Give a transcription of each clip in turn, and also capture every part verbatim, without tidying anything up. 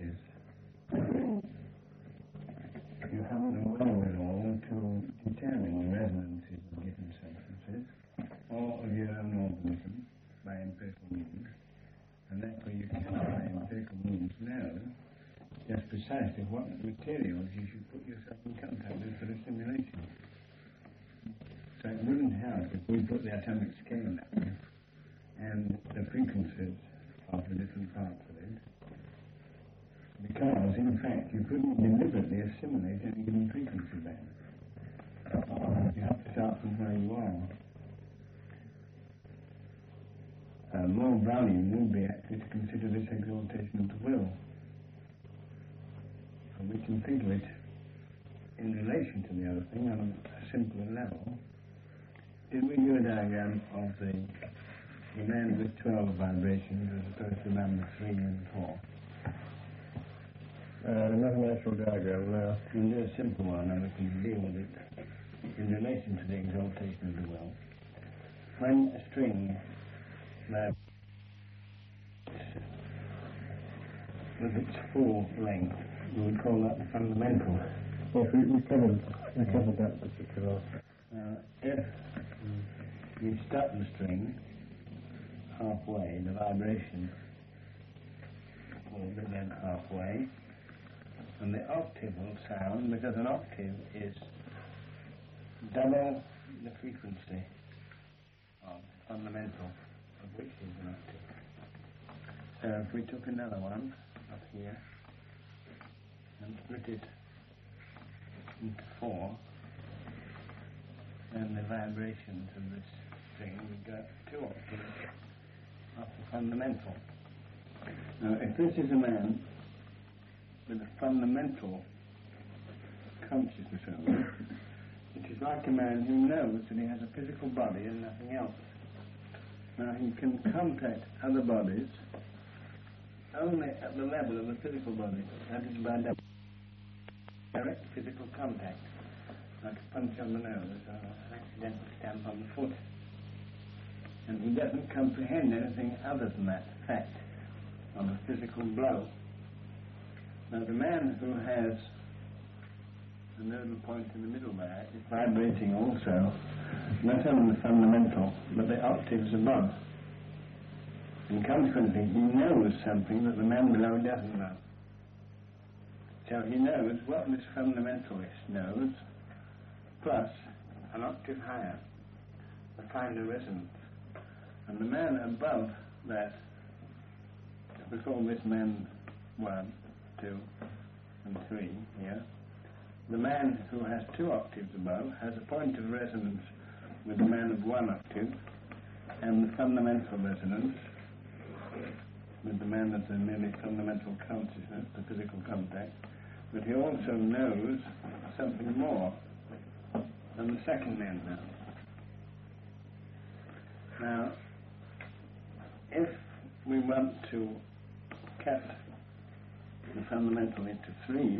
frequencies. You have the wherewithal to determine the resonances of given substances or of your own organism by empirical means, and therefore you cannot by empirical means know just precisely what materials you should put yourself in contact with for a simulation. So it wouldn't help if we put the atomic scale down and the frequencies of the different parts of it, because in fact you couldn't deliberately assimilate any given frequency then. You have to start from where you are. Uh, more value would be actually to consider this exaltation of the will. And we can think of it in relation to the other thing on a simpler level. Did we do a diagram of the, the man with twelve vibrations as opposed to the man with three and four? Uh, another natural diagram now. We'll do a simple one and we can deal with it in relation to the exaltation of the will. When a string vibrates with its full length, we would call that the fundamental. Yes, we, we covered we covered that particular. Uh, if you stop the string halfway, the vibration will begin halfway, and the octave will sound, because an octave is double the frequency of fundamental, of which is an octave. So if we took another one up here and split it into four, then the vibrations of this string would go two octaves of the fundamental. Now, if this is a man with a fundamental consciousness only, it is like a man who knows that he has a physical body and nothing else. Now, he can contact other bodies only at the level of the physical body, that is by direct physical contact, like a punch on the nose or an accidental stamp on the foot. And he doesn't comprehend anything other than that fact of a physical blow. Now, the man who has the nodal point in the middle there is vibrating also, not only the fundamental, but the octaves above. And consequently, he knows something that the man below doesn't know. So he knows what this fundamentalist knows, plus an octave higher, a finer resonance. And the man above that, if we call this man one, two, and three here, the man who has two octaves above has a point of resonance with the man of one octave, and the fundamental resonance with the man of the merely fundamental consciousness, the physical contact. But he also knows something more than the second man knows. Now, if we want to cut the fundamental into three,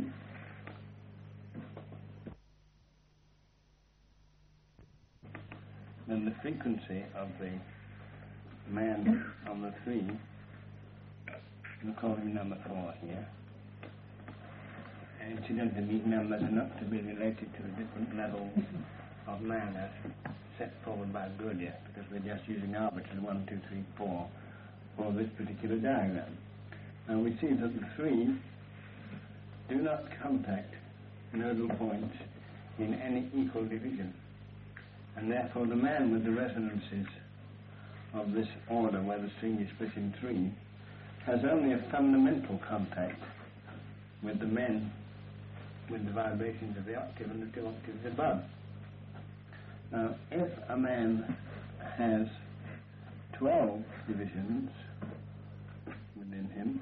then the frequency of the man on the three, we'll call him number four here. And incidentally, these numbers are not to be related to the different levels of man as set forward by Gurdjieff, because we're just using arbitrary one, two, three, four for this particular diagram. And we see that the three do not contact nodal points in any equal division. And therefore the man with the resonances of this order where the string is split in three has only a fundamental contact with the men with the vibrations of the octave and the two octaves above. Now, if a man has twelve divisions within him,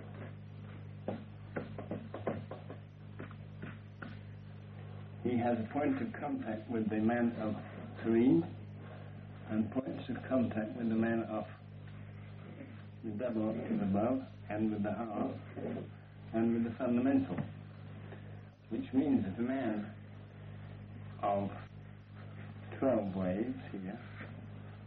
he has a point of contact with the man of three and points of contact with the man of the double octave above and with the half and with the fundamental, which means that a man of twelve waves here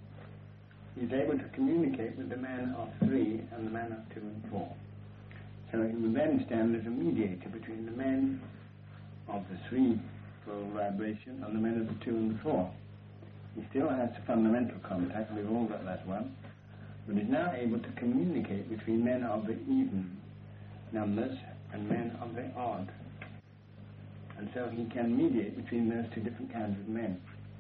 is able to communicate with the man of three and the man of two and four. So So he will then stand as a mediator between the men of the three full vibration and the men of the two and the four. He still has a fundamental contact, we've all got that one, but is now able to communicate between men of the even numbers and men of the odd. And so he can mediate between those two different kinds of men.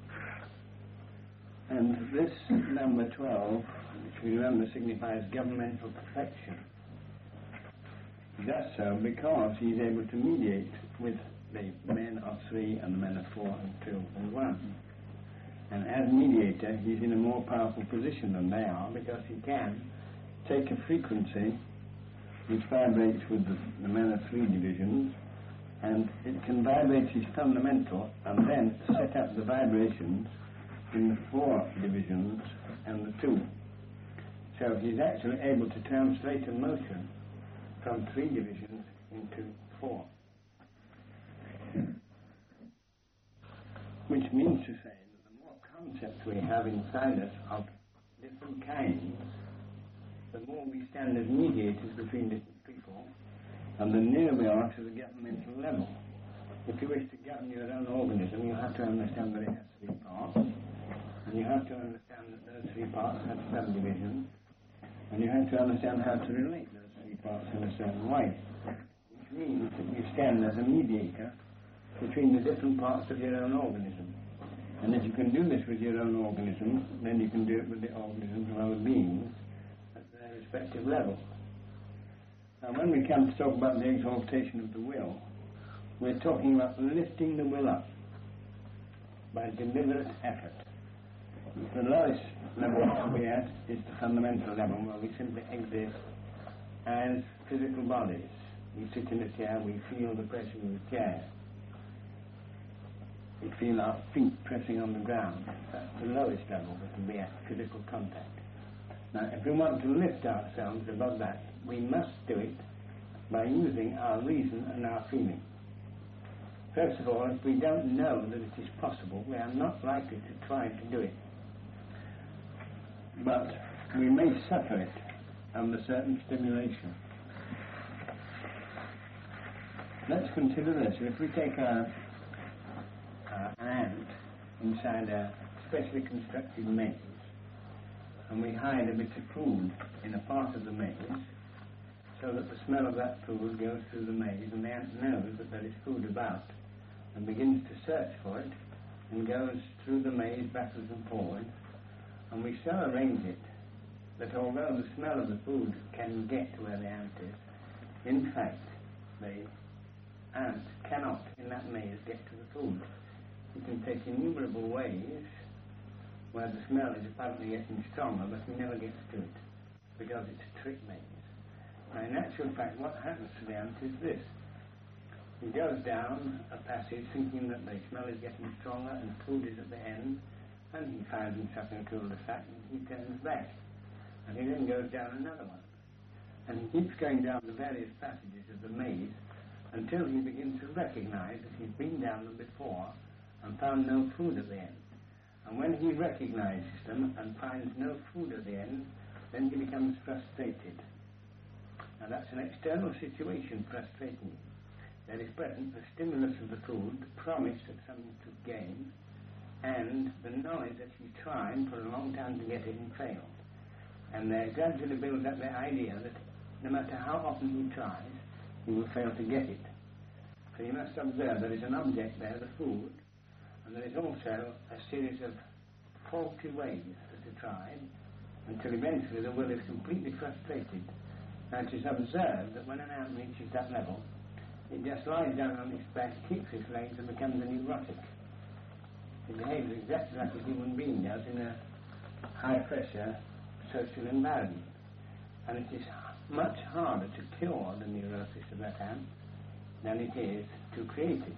And this number twelve, which we remember signifies governmental perfection, he does so because he is able to mediate with the men of three and the men of four and two and one. And as mediator, he's in a more powerful position than they are, because he can take a frequency which vibrates with the, the men of three divisions, and it can vibrate his fundamental and then set up the vibrations in the four divisions and the two. So he's actually able to translate a motion from three divisions into four. Which means to say that the more concepts we have inside us of different kinds, the more we stand as mediators between different people, and the nearer we are to the governmental level. If you wish to govern your own organism, you have to understand that it has three parts, and you have to understand that those three parts have subdivisions, and you have to understand how to relate those three parts in a certain way, which means that you stand as a mediator between the different parts of your own organism. And if you can do this with your own organism, then you can do it with the organisms of other beings at their respective level. Now, when we come to talk about the exaltation of the will, we're talking about lifting the will up by deliberate effort. The lowest level we're at is the fundamental level, where we simply exist as physical bodies. We sit in a chair, we feel the pressure of the chair. We feel our feet pressing on the ground. That's the lowest level we can be at, physical contact. Now, if we want to lift ourselves above that, we must do it by using our reason and our feeling. First of all, if we don't know that it is possible, we are not likely to try to do it. But we may suffer it under certain stimulation. Let's consider this. If we take a Uh, an ant inside a specially constructed maze, and we hide a bit of food in a part of the maze, so that the smell of that food goes through the maze, and the ant knows that there is food about, and begins to search for it, and goes through the maze backwards and forwards, and we so arrange it that although the smell of the food can get to where the ant is, in fact, the ant cannot, in that maze, get to the food. You can take innumerable ways where the smell is apparently getting stronger, but he never gets to it, because it's a trick maze. Now, in actual fact, what happens to the ant is this. He goes down a passage thinking that the smell is getting stronger and food is at the end, and he finds himself in a cul-de-sac, and he turns back. And he then goes down another one. And he keeps going down the various passages of the maze until he begins to recognize that he's been down them before and found no food at the end. And when he recognizes them and finds no food at the end, then he becomes frustrated. Now, that's an external situation frustrating him. There is present the stimulus of the food, the promise of something to gain, and the knowledge that he's tried for a long time to get it and failed. And there gradually builds up the idea that no matter how often he tries, he will fail to get it. So you must observe there is an object there, the food, and there is also a series of faulty ways that are tried until eventually the will is completely frustrated. Now, it is observed that when an ant reaches that level, it just lies down on its back, kicks its legs, and becomes a neurotic. It behaves exactly like a human being does in a high-pressure social environment. And it is much harder to cure the neurosis of that ant than it is to create it.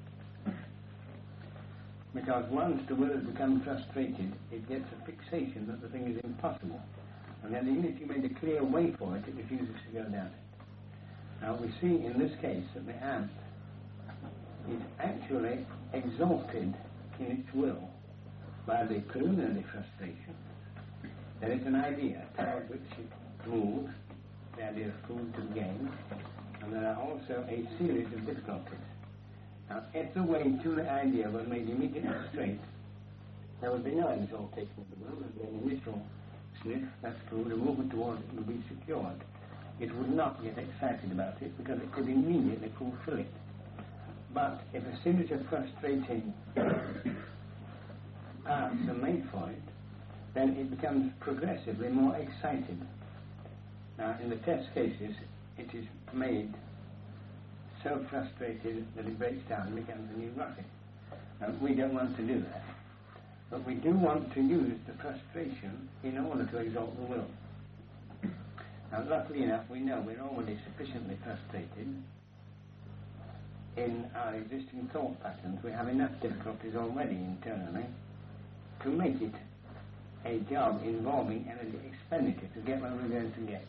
Because once the will has become frustrated, it gets a fixation that the thing is impossible. And then even if you made a clear way for it, it refuses to go down it. Now we see in this case that the ant is actually exalted in its will by the preliminary frustration. There is an idea toward which it moves, the idea of food to be gained, and there are also a series of difficulties. Now, if the way to the idea were made immediately straight, there would be no exaltation of the will, there would be an initial sniff, that's food, a movement towards it would be secured. It would not get excited about it because it could immediately fulfill it. But if a series of frustrating parts are made for it, then it becomes progressively more excited. Now, in the test cases, it is made so frustrated that it breaks down and becomes a neurotic. And we don't want to do that. But we do want to use the frustration in order to exalt the will. Now, luckily enough, we know we're already sufficiently frustrated in our existing thought patterns. We have enough difficulties already internally to make it a job involving energy expenditure to get where we're going to get.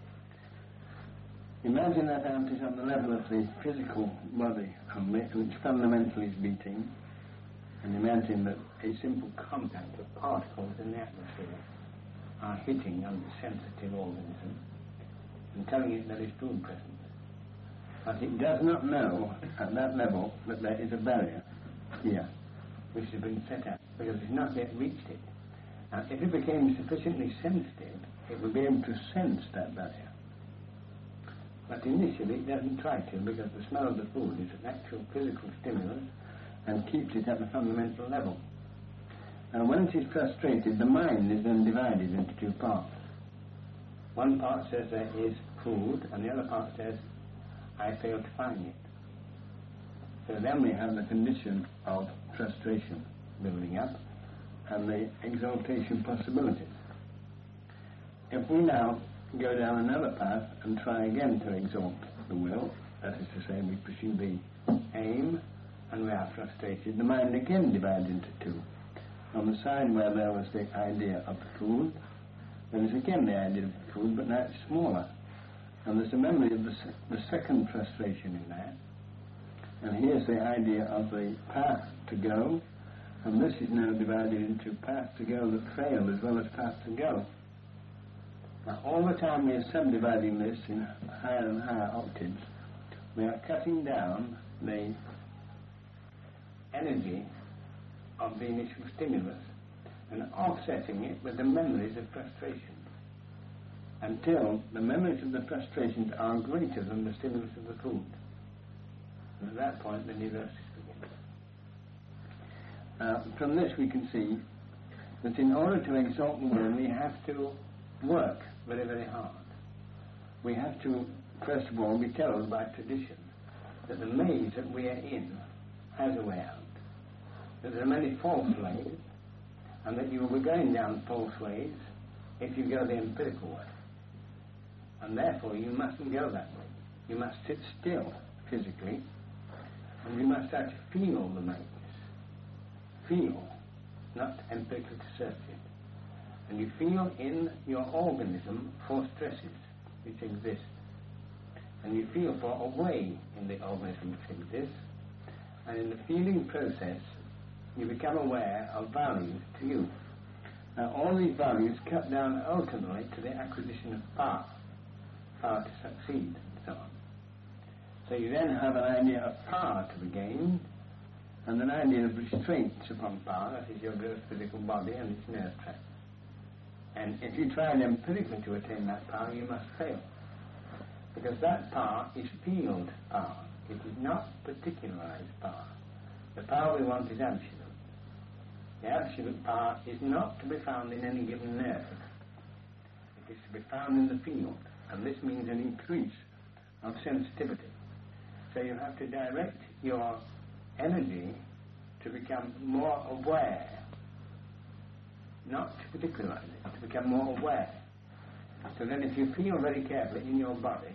Imagine that ant is on the level of the physical body only, which fundamentally is beating, and imagine that a simple contact of particles in the atmosphere are hitting on the sensitive organism and telling it there is food present. But it does not know at that level that there is a barrier here, which has been set up, because it's not yet reached it. Now, if it became sufficiently sensitive, it would be able to sense that barrier. But initially it doesn't try to, because the smell of the food is an actual physical stimulus and keeps it at the fundamental level. And when it is frustrated, the mind is then divided into two parts. One part says there is food, and the other part says, I fail to find it. So then we have the condition of frustration building up and the exaltation possibilities. If we now go down another path and try again to exalt the will, that is to say, we pursue the aim and we are frustrated, the mind again divides into two. On the side where there was the idea of the food, there is again the idea of the food, but now it's smaller. And there's a memory of the, se- the second frustration in that. And here's the idea of the path to go, and this is now divided into path to go that fail as well as path to go. Now, all the time we are subdividing this in higher and higher octaves, we are cutting down the energy of the initial stimulus and offsetting it with the memories of frustration until the memories of the frustrations are greater than the stimulus of the food. And at that point, the neurosis begins. Uh, from this we can see that in order to exalt the will, we have to work very, very hard. We have to, first of all, be told by tradition that the maze that we are in has a way out. That there are many false ways, and that you will be going down false ways if you go the empirical way. And therefore you mustn't go that way. You must sit still physically, and you must start to feel the maze. Feel, not empirically to search it. And you feel in your organism for stresses which exist. And you feel for a way in the organism which exists. And in the feeling process, you become aware of values to you. Now, all these values cut down ultimately to the acquisition of power, power to succeed, and so on. So you then have an idea of power to be gained, and an idea of restraints upon power, that is your gross physical body and its nerve tract. And if you try empirically to attain that power, you must fail. Because that power is field power. It is not particularized power. The power we want is absolute. The absolute power is not to be found in any given nerve. It is to be found in the field. And this means an increase of sensitivity. So you have to direct your energy to become more aware, not to particularize it, to become more aware. So then if you feel very carefully in your body,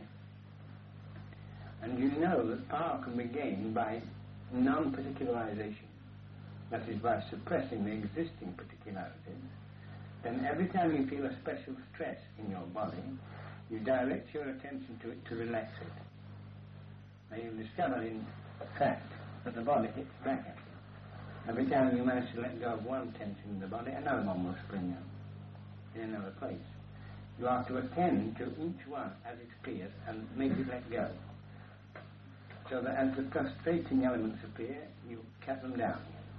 and you know that power can be gained by non-particularization, that is by suppressing the existing particularities, then every time you feel a special stress in your body, you direct your attention to it to relax it. Now you discover in fact that the body hits back at you. Every time you manage to let go of one tension in the body, another one will spring up in another place. You are to attend to each one as it appears and make it let go. So that as the frustrating elements appear, you cut them down.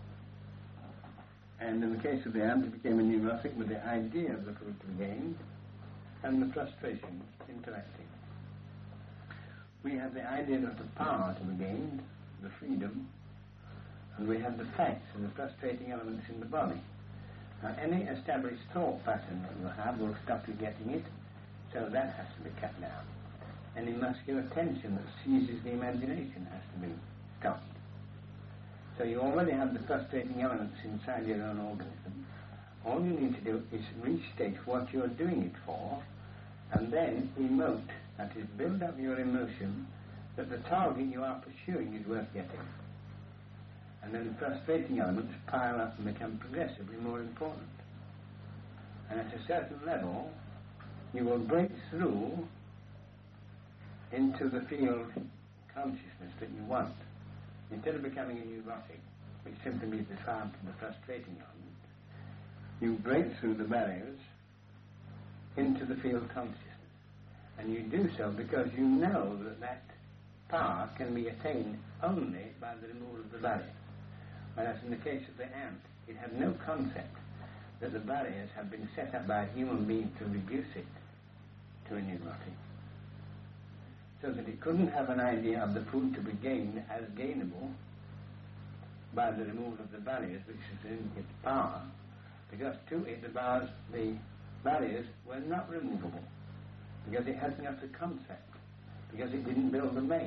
And in the case of the ant, it became a neurotic with the idea of the fruit to be gained and the frustration interacting. We have the idea of the power to be gained, the freedom, and we have the facts and the frustrating elements in the body. Now, any established thought pattern that you have will stop you getting it, so that has to be cut down. Any muscular tension that seizes the imagination has to be stopped. So you already have the frustrating elements inside your own organism. All you need to do is restate what you're doing it for, and then emote, that is, build up your emotion that the target you are pursuing is worth getting. And then the frustrating elements pile up and become progressively more important. And at a certain level, you will break through into the field consciousness that you want. Instead of becoming a neurotic, which simply means the triumph of the frustrating element, you break through the barriers into the field consciousness. And you do so because you know that that power can be attained only by the removal of the barrier. Whereas in the case of the ant, it had no concept that the barriers had been set up by a human being to reduce it to a neurotic. So that it couldn't have an idea of the food to be gained as gainable by the removal of the barriers, which is in its power, because to it the, bars, the barriers were not removable, because it hadn't got the concept, because it didn't build the maze.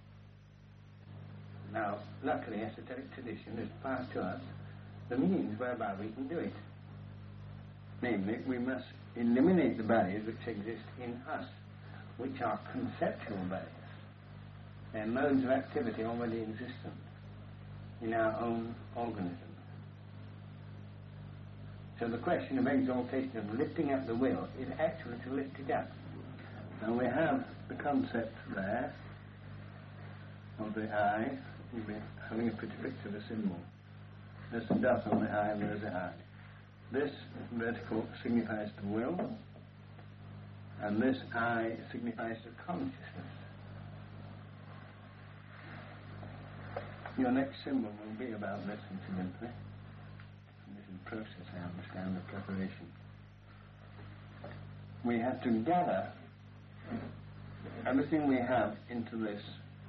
Now, luckily, esoteric tradition has passed to us the means whereby we can do it. Namely, we must eliminate the barriers which exist in us, which are conceptual barriers. They are modes of activity already existent in our own organism. So the question of exaltation, of lifting up the will, is actually to lift it up. Now we have the concept there of the eye. You'll be having a pretty picture of a symbol. There's the dot on the eye, and there's the eye. This vertical signifies the will, and this eye signifies the consciousness. Your next symbol will be about this, incidentally. This is the process, I understand, of preparation. We have to gather everything we have into this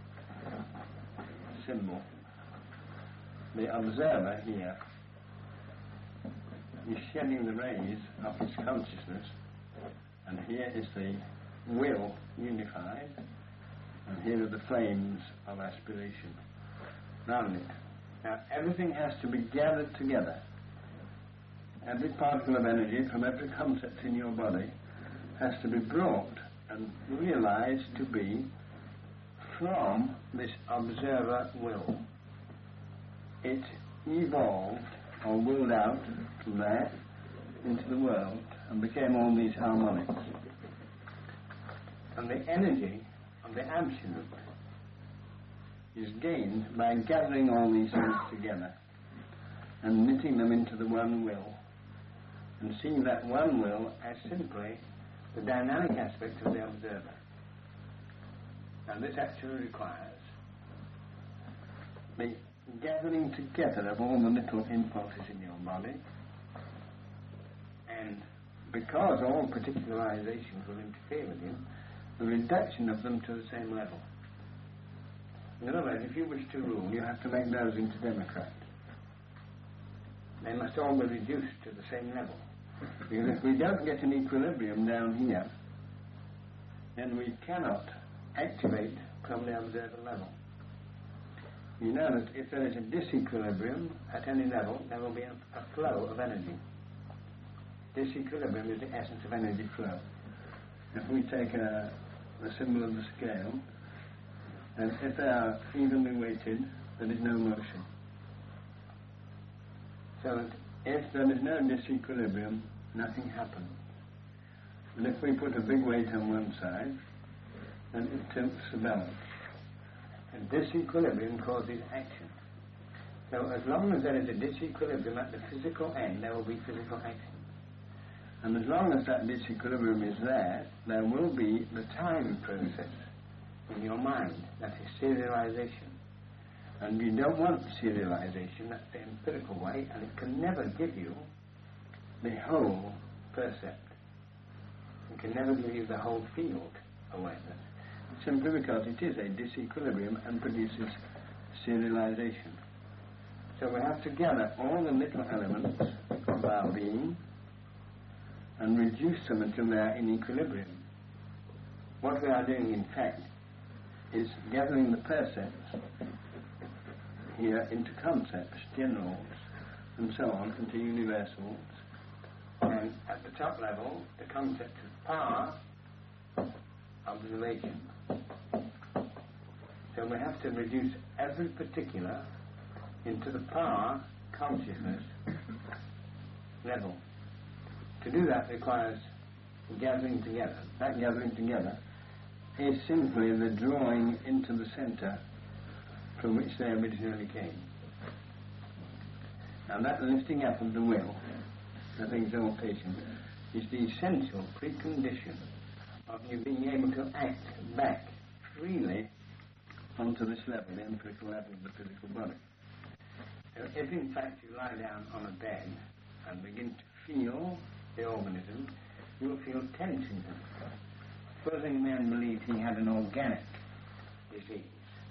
symbol. The observer here is shedding the rays of his consciousness, and here is the will unified, and here are the flames of aspiration round it. Now everything has to be gathered together. Every particle of energy from every concept in your body has to be brought and realized to be from this observer will. It evolved or willed out from there into the world and became all these harmonics. And the energy of the absolute is gained by gathering all these things together and knitting them into the one will, and seeing that one will as simply the dynamic aspect of the observer. Now this actually requires the gathering together of all the little impulses in your body, and because all particularizations will interfere with you, the reduction of them to the same level. In other words, if you wish to rule, you have to make those into democrats. They must all be reduced to the same level. Because if we don't get an equilibrium down here, then we cannot activate from the observer level. You know that if there is a disequilibrium at any level, there will be a, a flow of energy. Disequilibrium is the essence of energy flow. If we take a, the symbol of the scale, and if they are evenly weighted, there is no motion. So that if there is no disequilibrium, nothing happens. And if we put a big weight on one side, then it tilts the balance. And disequilibrium causes action. So as long as there is a disequilibrium at the physical end, there will be physical action. And as long as that disequilibrium is there, there will be the time process in your mind. That is serialization. And you don't want serialization, that's the empirical way, and it can never give you the whole percept. It can never give you the whole field awareness, simply because it is a disequilibrium and produces serialization. So we have to gather all the little elements of our being and reduce them until they are in equilibrium. What we are doing, in fact, is gathering the percepts here into concepts, generals, and so on, into universals. And at the top level, the concept of power, observation. So we have to reduce every particular into the power consciousness level. To do that requires gathering together. That gathering together is simply the drawing into the centre from which they originally came. Now that lifting up of the will, that exaltation, is the essential precondition of you being able to act back freely onto this level, the empirical level of the physical body. So if in fact you lie down on a bed and begin to feel the organism, you will feel tension. Supposing a man believed he had an organic disease.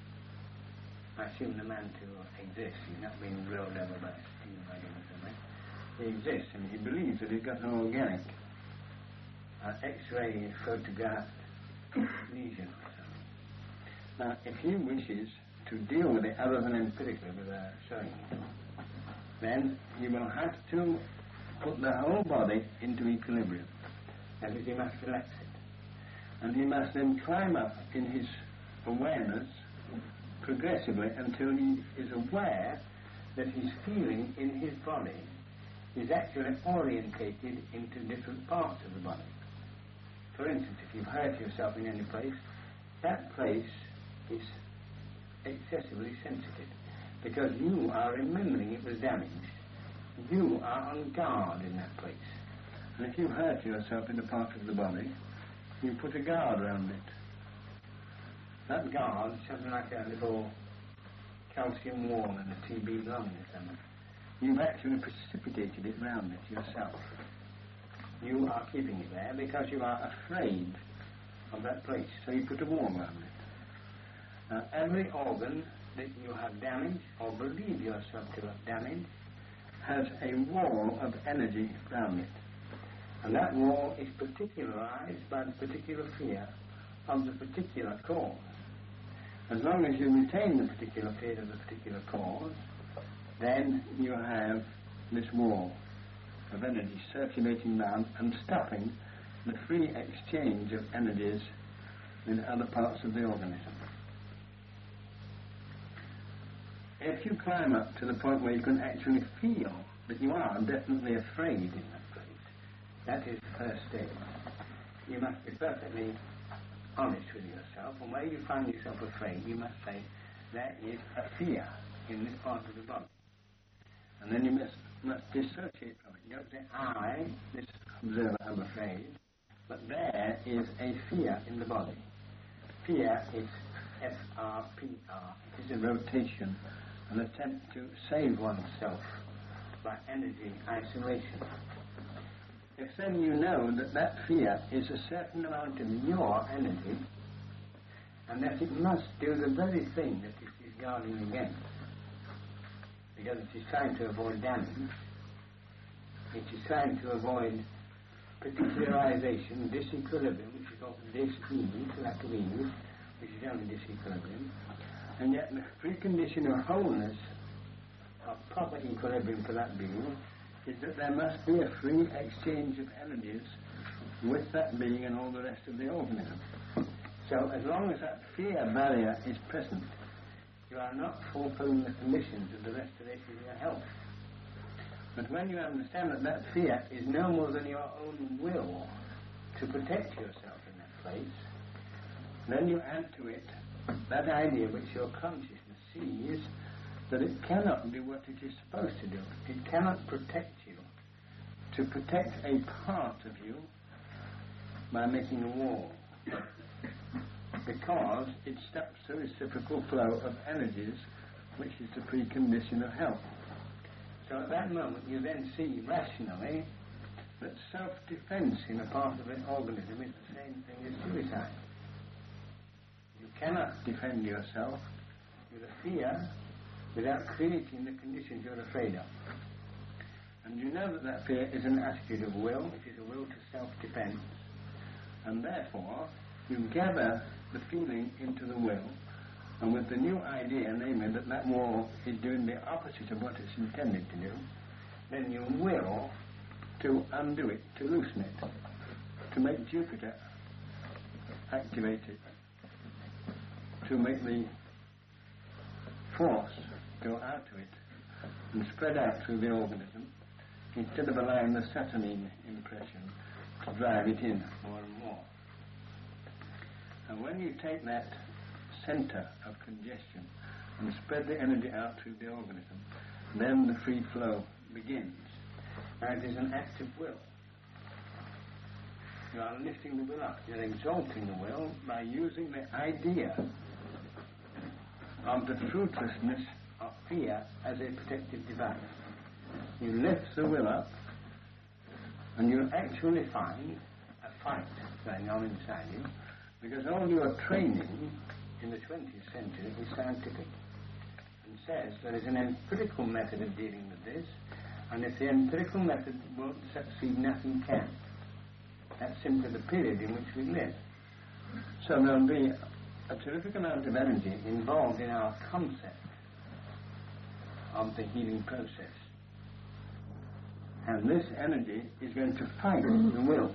I assume the man to exist, he's not being rolled over by a steam wagon or something. He exists and he believes that he's got an organic uh, X-ray photographed lesion or something. Now, if he wishes to deal with it other than empirically without showing it, then he will have to put the whole body into equilibrium. That is, he must relax it. And he must then climb up in his awareness progressively until he is aware that his feeling in his body is actually orientated into different parts of the body. For instance, if you've hurt yourself in any place, that place is excessively sensitive because you are remembering it was damaged. You are on guard in that place. And if you hurt yourself in a part of the body, you put a guard around it. That guard is something like a little calcium wall in a T B lung or something. You've actually precipitated it round it yourself. You are keeping it there because you are afraid of that place, so you put a wall around it. Now, every organ that you have damaged or believe yourself to have damaged has a wall of energy around it. And that wall is particularized by the particular fear of the particular cause. As long as you retain the particular fear of the particular cause, then you have this wall of energy circulating round and stopping the free exchange of energies in other parts of the organism. If you climb up to the point where you can actually feel that you are definitely afraid in that place, that is the first step. You must be perfectly honest with yourself, and where you find yourself afraid, you must say, there is a fear in this part of the body. And then you must, must dissociate from it. You don't say, I, this observer, am afraid, but there is a fear in the body. Fear is F R P R. It is a rotation, an attempt to save oneself by energy isolation. If then you know that that fear is a certain amount of your energy, and that it must do the very thing that it is guarding against, because it is trying to avoid damage, it is trying to avoid particularization, disequilibrium, which is called dis-ease, lack of ease, which is only disequilibrium, and yet the precondition of wholeness, of proper equilibrium for that being, is that there must be a free exchange of energies with that being and all the rest of the organism. So as long as that fear barrier is present, you are not fulfilling the conditions of the restoration of your health. But when you understand that that fear is no more than your own will to protect yourself in that place, then you add to it that idea which your consciousness sees, that it cannot do what it is supposed to do. It cannot protect you to protect a part of you by making a wall, because it stops the reciprocal flow of energies, which is the precondition of health. So at that moment you then see rationally that self-defense in a part of an organism is the same thing as suicide. You cannot defend yourself with a fear without creating the conditions you're afraid of. And you know that that fear is an attitude of will, it is a will to self-defense. And therefore, you gather the feeling into the will, and with the new idea, namely that that wall is doing the opposite of what it's intended to do, then you will to undo it, to loosen it, to make Jupiter activate it, to make the force go out of it and spread out through the organism, instead of allowing the Saturnine impression to drive it in more and more. And when you take that center of congestion and spread the energy out through the organism, then the free flow begins. Now it is an act of will. You are lifting the will up, you're exalting the will by using the idea of the fruitlessness of fear as a protective device. You lift the will up, and you actually find a fight going on inside you, because all your training in the twentieth century is scientific, and says there is an empirical method of dealing with this, and if the empirical method won't succeed, nothing can. That's simply the period in which we live. So there will be a terrific amount of energy involved in our concept of the healing process. And this energy is going to fight the will.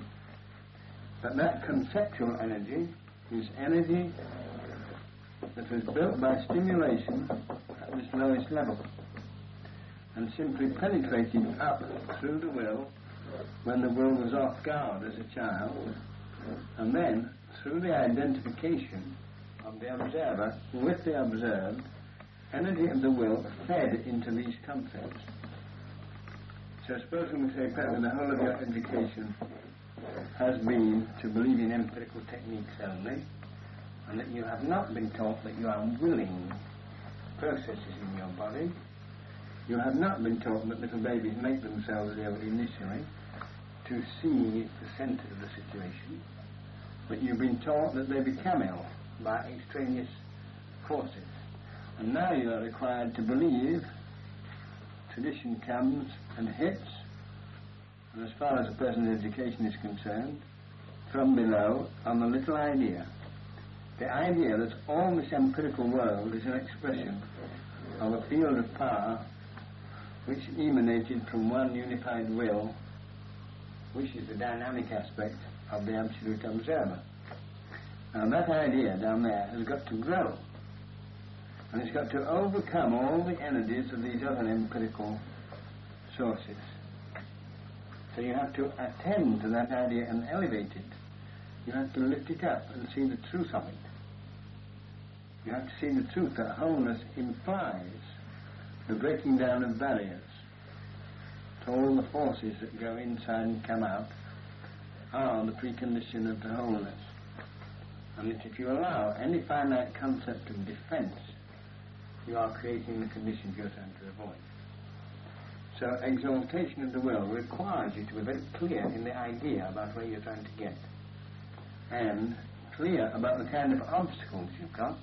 But that conceptual energy is energy that was built by stimulation at this lowest level and simply penetrated up through the will when the will was off guard as a child, and then through the identification of the observer with the observed, energy of the will fed into these concepts. So supposing we say, perhaps the whole of your education has been to believe in empirical techniques only, and that you have not been taught that you are willing processes in your body. You have not been taught that little babies make themselves ill initially to see the centre of the situation, but you've been taught that they become ill by extraneous forces. And now you are required to believe. Tradition comes and hits, and as far as a person's education is concerned, from below on the little idea. The idea that all this empirical world is an expression of a field of power which emanated from one unified will, which is the dynamic aspect of the absolute observer. Now that idea down there has got to grow, and it's got to overcome all the energies of these other empirical sources. So you have to attend to that idea and elevate it. You have to lift it up and see the truth of it. You have to see the truth that wholeness implies the breaking down of barriers. So all the forces that go inside and come out are the precondition of the wholeness. And that if you allow any finite concept of defense, you are creating the conditions you're trying to avoid. So exaltation of the will requires you to be very clear in the idea about where you're trying to get, and clear about the kind of obstacles you've got,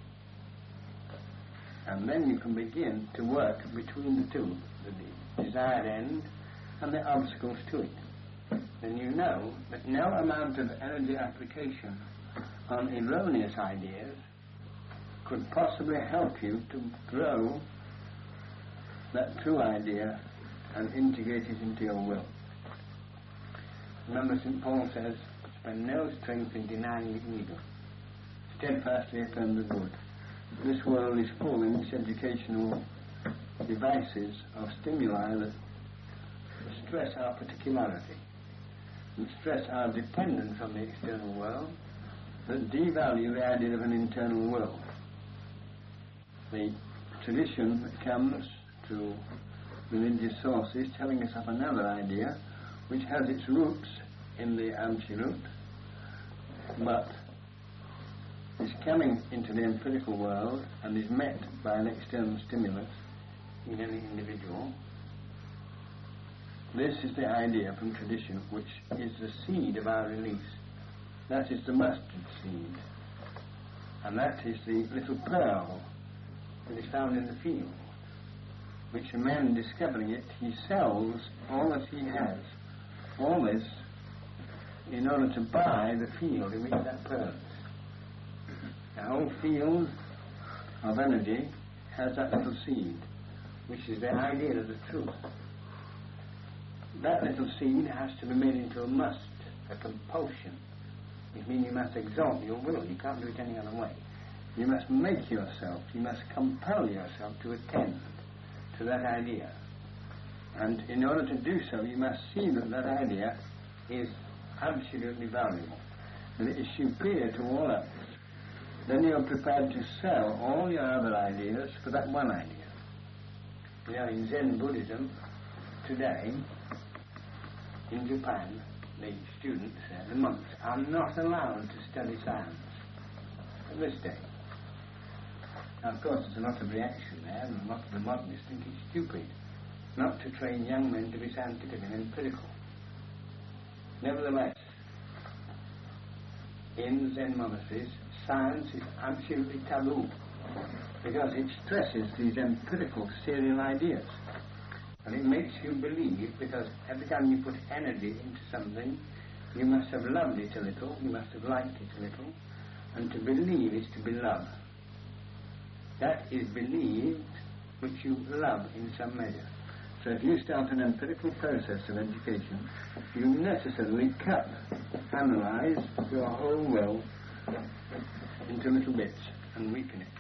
and then you can begin to work between the two, the desired end and the obstacles to it. Then you know that no amount of energy application on erroneous ideas could possibly help you to grow that true idea and integrate it into your will. Remember, Saint Paul says, spend no strength in denying the evil, steadfastly affirm the good. This world is full in its educational devices of stimuli that stress our particularity and stress our dependence on the external world, that devalue the idea of an internal will. The tradition that comes to religious sources telling us of another idea which has its roots in the absolute, but is coming into the empirical world and is met by an external stimulus in any individual. This is the idea from tradition which is the seed of our release. That is the mustard seed. And that is the little pearl that is found in the field, which a man discovering it, he sells all that he has, all this, in order to buy the field in which that pearl is. The whole field of energy has that little seed, which is the idea of the truth. That little seed has to be made into a must, a compulsion. It means you must exalt your will. You can't do it any other way. You must make yourself, you must compel yourself to attend to that idea. And in order to do so, you must see that that idea is absolutely valuable, that it is superior to all others. Then you are prepared to sell all your other ideas for that one idea. You know, in Zen Buddhism, today, in Japan, the students there, the monks, are not allowed to study science at this day. Now, of course, there's a lot of reaction there, and a lot of the modernists think it's stupid not to train young men to be scientific and empirical. Nevertheless, in Zen monasteries, science is absolutely taboo because it stresses these empirical serial ideas. And it makes you believe, because every time you put energy into something, you must have loved it a little, you must have liked it a little, and to believe is to be loved. That is believed which you love in some measure. So if you start an empirical process of education, you necessarily cut, analyze your whole will into little bits and weaken it.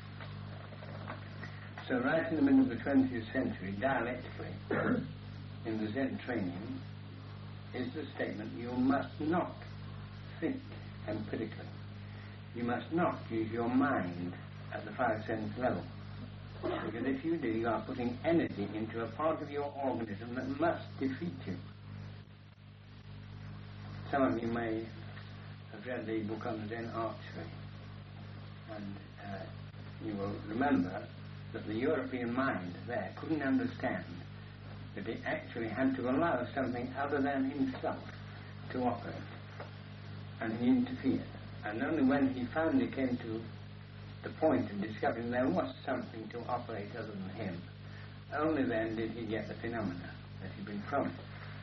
So right in the middle of the twentieth century, dialectically, in the Zen training, is the statement, you must not think empirically. You must not use your mind at the five sense level. Because if you do, you are putting energy into a part of your organism that must defeat you. Some of you may have read the book on Zen archery, and uh, you will remember that the European mind there couldn't understand that he actually had to allow something other than himself to operate. And he interfered. And only when he finally came to the point of discovering there was something to operate other than him, only then did he get the phenomena that he'd been promised.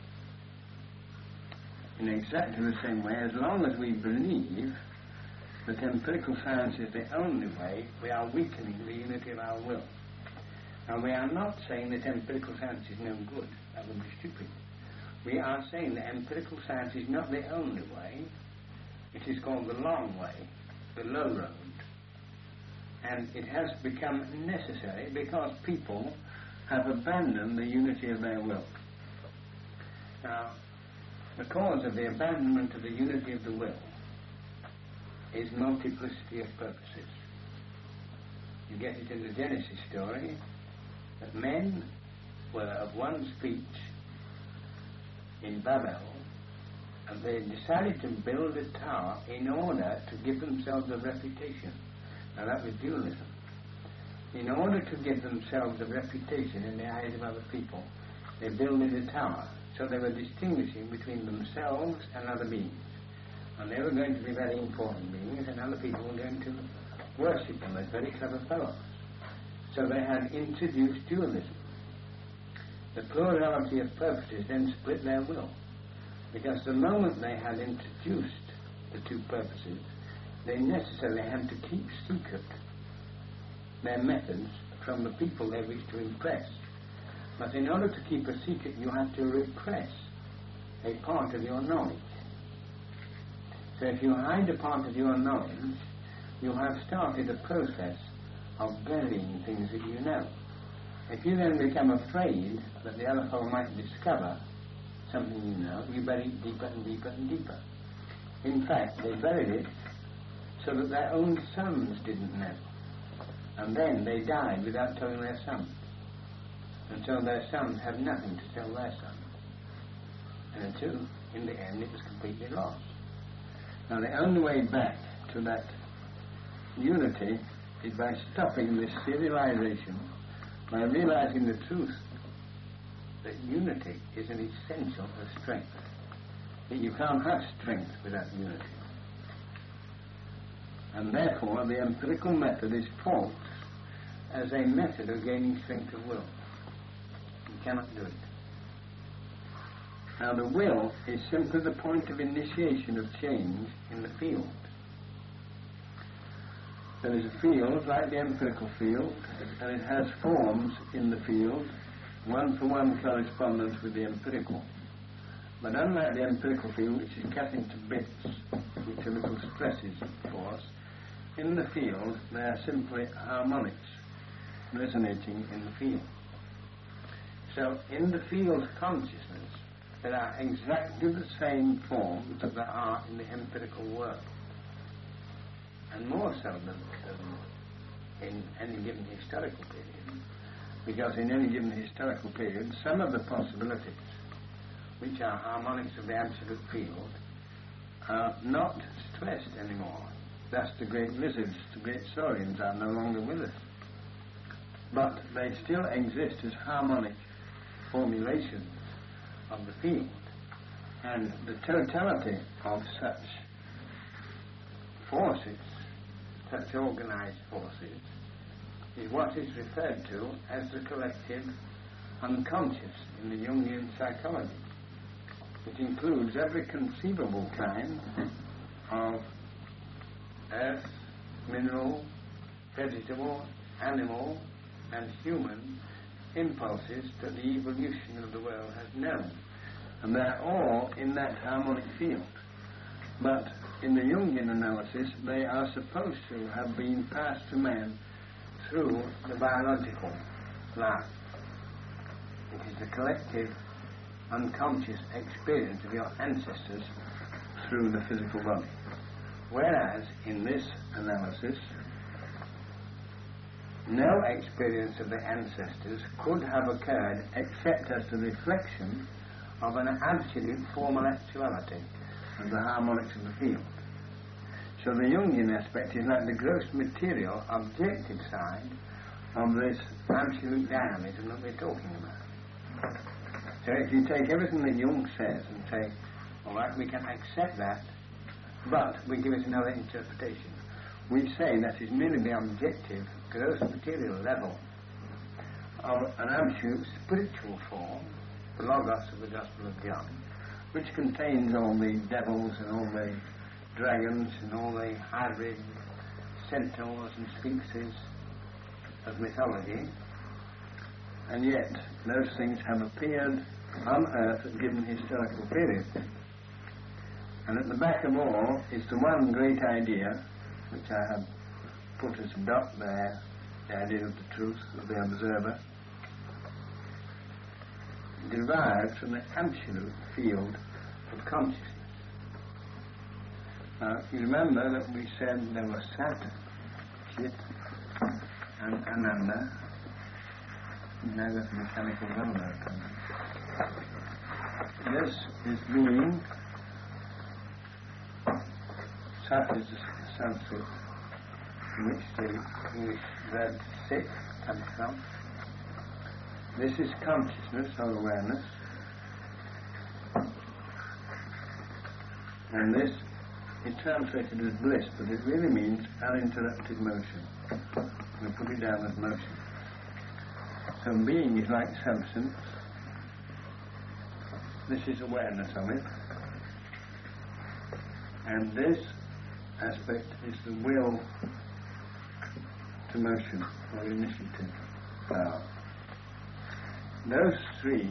In exactly the same way, as long as we believe that empirical science is the only way, we are weakening the unity of our will. And we are not saying that empirical science is no good. That would be stupid. We are saying that empirical science is not the only way. It is called the long way, the low road. And it has become necessary because people have abandoned the unity of their will. Now, the cause of the abandonment of the unity of the will is multiplicity of purposes. You get it in the Genesis story that men were of one speech in Babel, and they decided to build a tower in order to give themselves a reputation. Now that was dualism. In order to give themselves a reputation in the eyes of other people, they built a tower. So they were distinguishing between themselves and other beings. And they were going to be very important beings, and other people were going to worship them as very clever fellows. So they had introduced dualism. The plurality of purposes then split their will, because the moment they had introduced the two purposes, they necessarily had to keep secret their methods from the people they wished to impress. But in order to keep a secret, you have to repress a part of your knowledge. So if you hide a part of your knowledge, you have started a process of burying things that you know. If you then become afraid that the other fellow might discover something you know, you bury it deeper and deeper and deeper. In fact, they buried it so that their own sons didn't know. And then they died without telling their sons. And so their sons had nothing to tell their sons. And until, in the end, it was completely lost. Now the only way back to that unity is by stopping this serialization, by realizing the truth that unity is an essential of strength. That you can't have strength without unity. And therefore the empirical method is false as a method of gaining strength of will. You cannot do it. Now the will is simply the point of initiation of change in the field. There is a field like the empirical field, and it has forms in the field, one-for-one correspondence with the empirical. But unlike the empirical field, which is cut into bits, which are little stresses for us, in the field they are simply harmonics resonating in the field. So in the field consciousness, there are exactly the same forms that there are in the empirical world. And more so than, than in any given historical period, because in any given historical period, some of the possibilities, which are harmonics of the absolute field, are not stressed anymore. Thus the great lizards, the great saurians are no longer with us. But they still exist as harmonic formulations of the field. And the totality of such forces, such organized forces, is what is referred to as the collective unconscious in the Jungian psychology. It includes every conceivable kind of earth, mineral, vegetable, animal, and human impulses that the evolution of the world has known. And they're all in that harmonic field. But in the Jungian analysis, they are supposed to have been passed to man through the biological life. It is the collective unconscious experience of your ancestors through the physical body. Whereas in this analysis, no experience of the ancestors could have occurred except as the reflection of an absolute formal actuality of the harmonics of the field. So the Jungian aspect is like the gross material, objective side of this absolute dynamism that we're talking about. So if you take everything that Jung says and say, all right, we can accept that, but we give it another interpretation. We say that is merely the objective, gross material level of an absolute spiritual form, the Logos of the Gospel of John, which contains all the devils and all the dragons and all the hybrid centaurs and sphinxes of mythology, and yet those things have appeared on earth at given historical periods. And at the back of all is the one great idea, which I have put as a dot there, the idea of the truth of the observer, derived from the absolute field of consciousness. Now, you remember that we said there was Sat, Chit, and Ananda. Now there's mechanical number. This is being. Sat is the Sanskrit in which the English verb sit comes from. This is consciousness or awareness. And this is translated as bliss, but it really means uninterrupted motion. We put it down as motion. So being is like substance. This is awareness of it. And this aspect is the will to motion or initiative power. Those three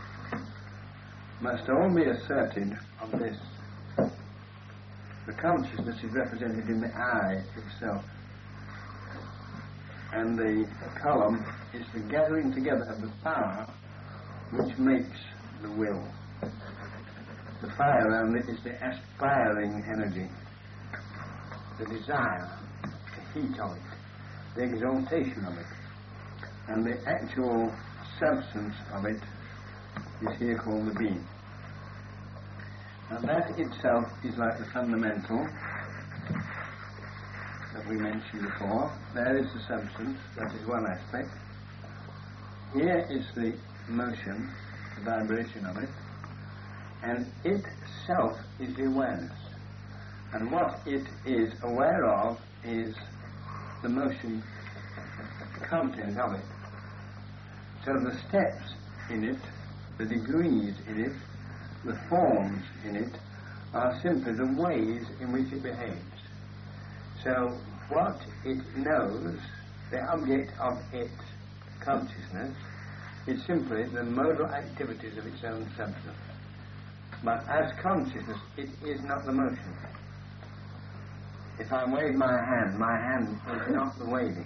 must all be asserted of this. The consciousness is represented in the I itself, and the column is the gathering together of the power which makes the will. The fire around it is the aspiring energy, the desire, the heat of it, the exaltation of it, and the actual substance of it is here called the being. And that itself is like the fundamental that we mentioned before. There is the substance, that is one aspect. Here is the motion, the vibration of it, and itself is the awareness. And what it is aware of is the motion content of it. So the steps in it, the degrees in it, the forms in it, are simply the ways in which it behaves. So what it knows, the object of its consciousness, is simply the modal activities of its own substance. But as consciousness, it is not the motion. If I wave my hand, my hand is not the waving,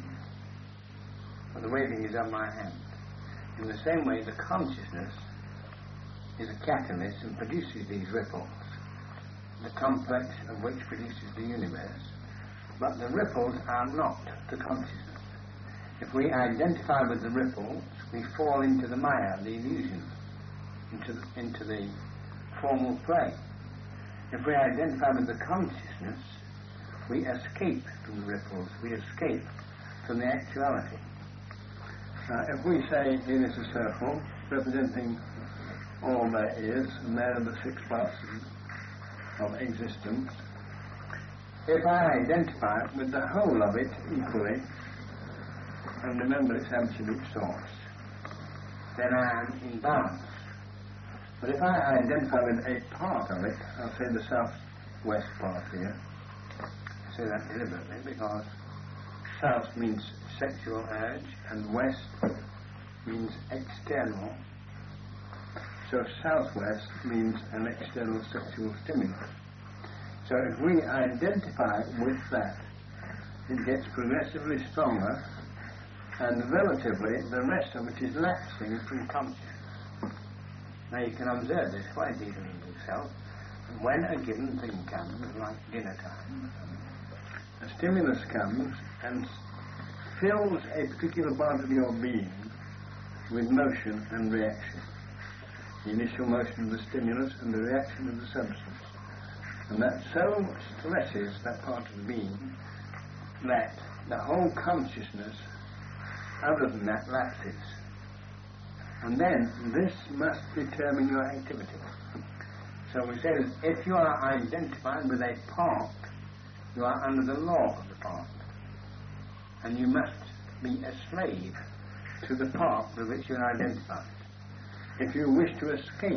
but the waving is of my hand. In the same way, the consciousness is a catalyst and produces these ripples, the complex of which produces the universe, but the ripples are not the consciousness. If we identify with the ripples, we fall into the maya, the illusion, into the, into the formal play. If we identify with the consciousness, we escape from the ripples, we escape from the actuality. Uh, if we say here is a circle representing all there is, and there are the six parts of, of existence, if I identify with the whole of it equally, and remember its absolute source, then I am in balance. But if I identify with a part of it, I'll say the southwest part here, I say that deliberately because south means sexual urge and west means external. So southwest means an external sexual stimulus. So if we identify with that, it gets progressively stronger, and relatively the rest of it is lapsing from consciousness. Now you can observe this quite easily in yourself. When a given thing comes, like dinner time, a stimulus comes and fills a particular part of your being with motion and reaction. The initial motion of the stimulus and the reaction of the substance. And that so stresses that part of the being that the whole consciousness, other than that, lapses. And then this must determine your activity. So we say that if you are identified with a part, you are under the law of the part. And you must be a slave to the part with which you are identified. If you wish to escape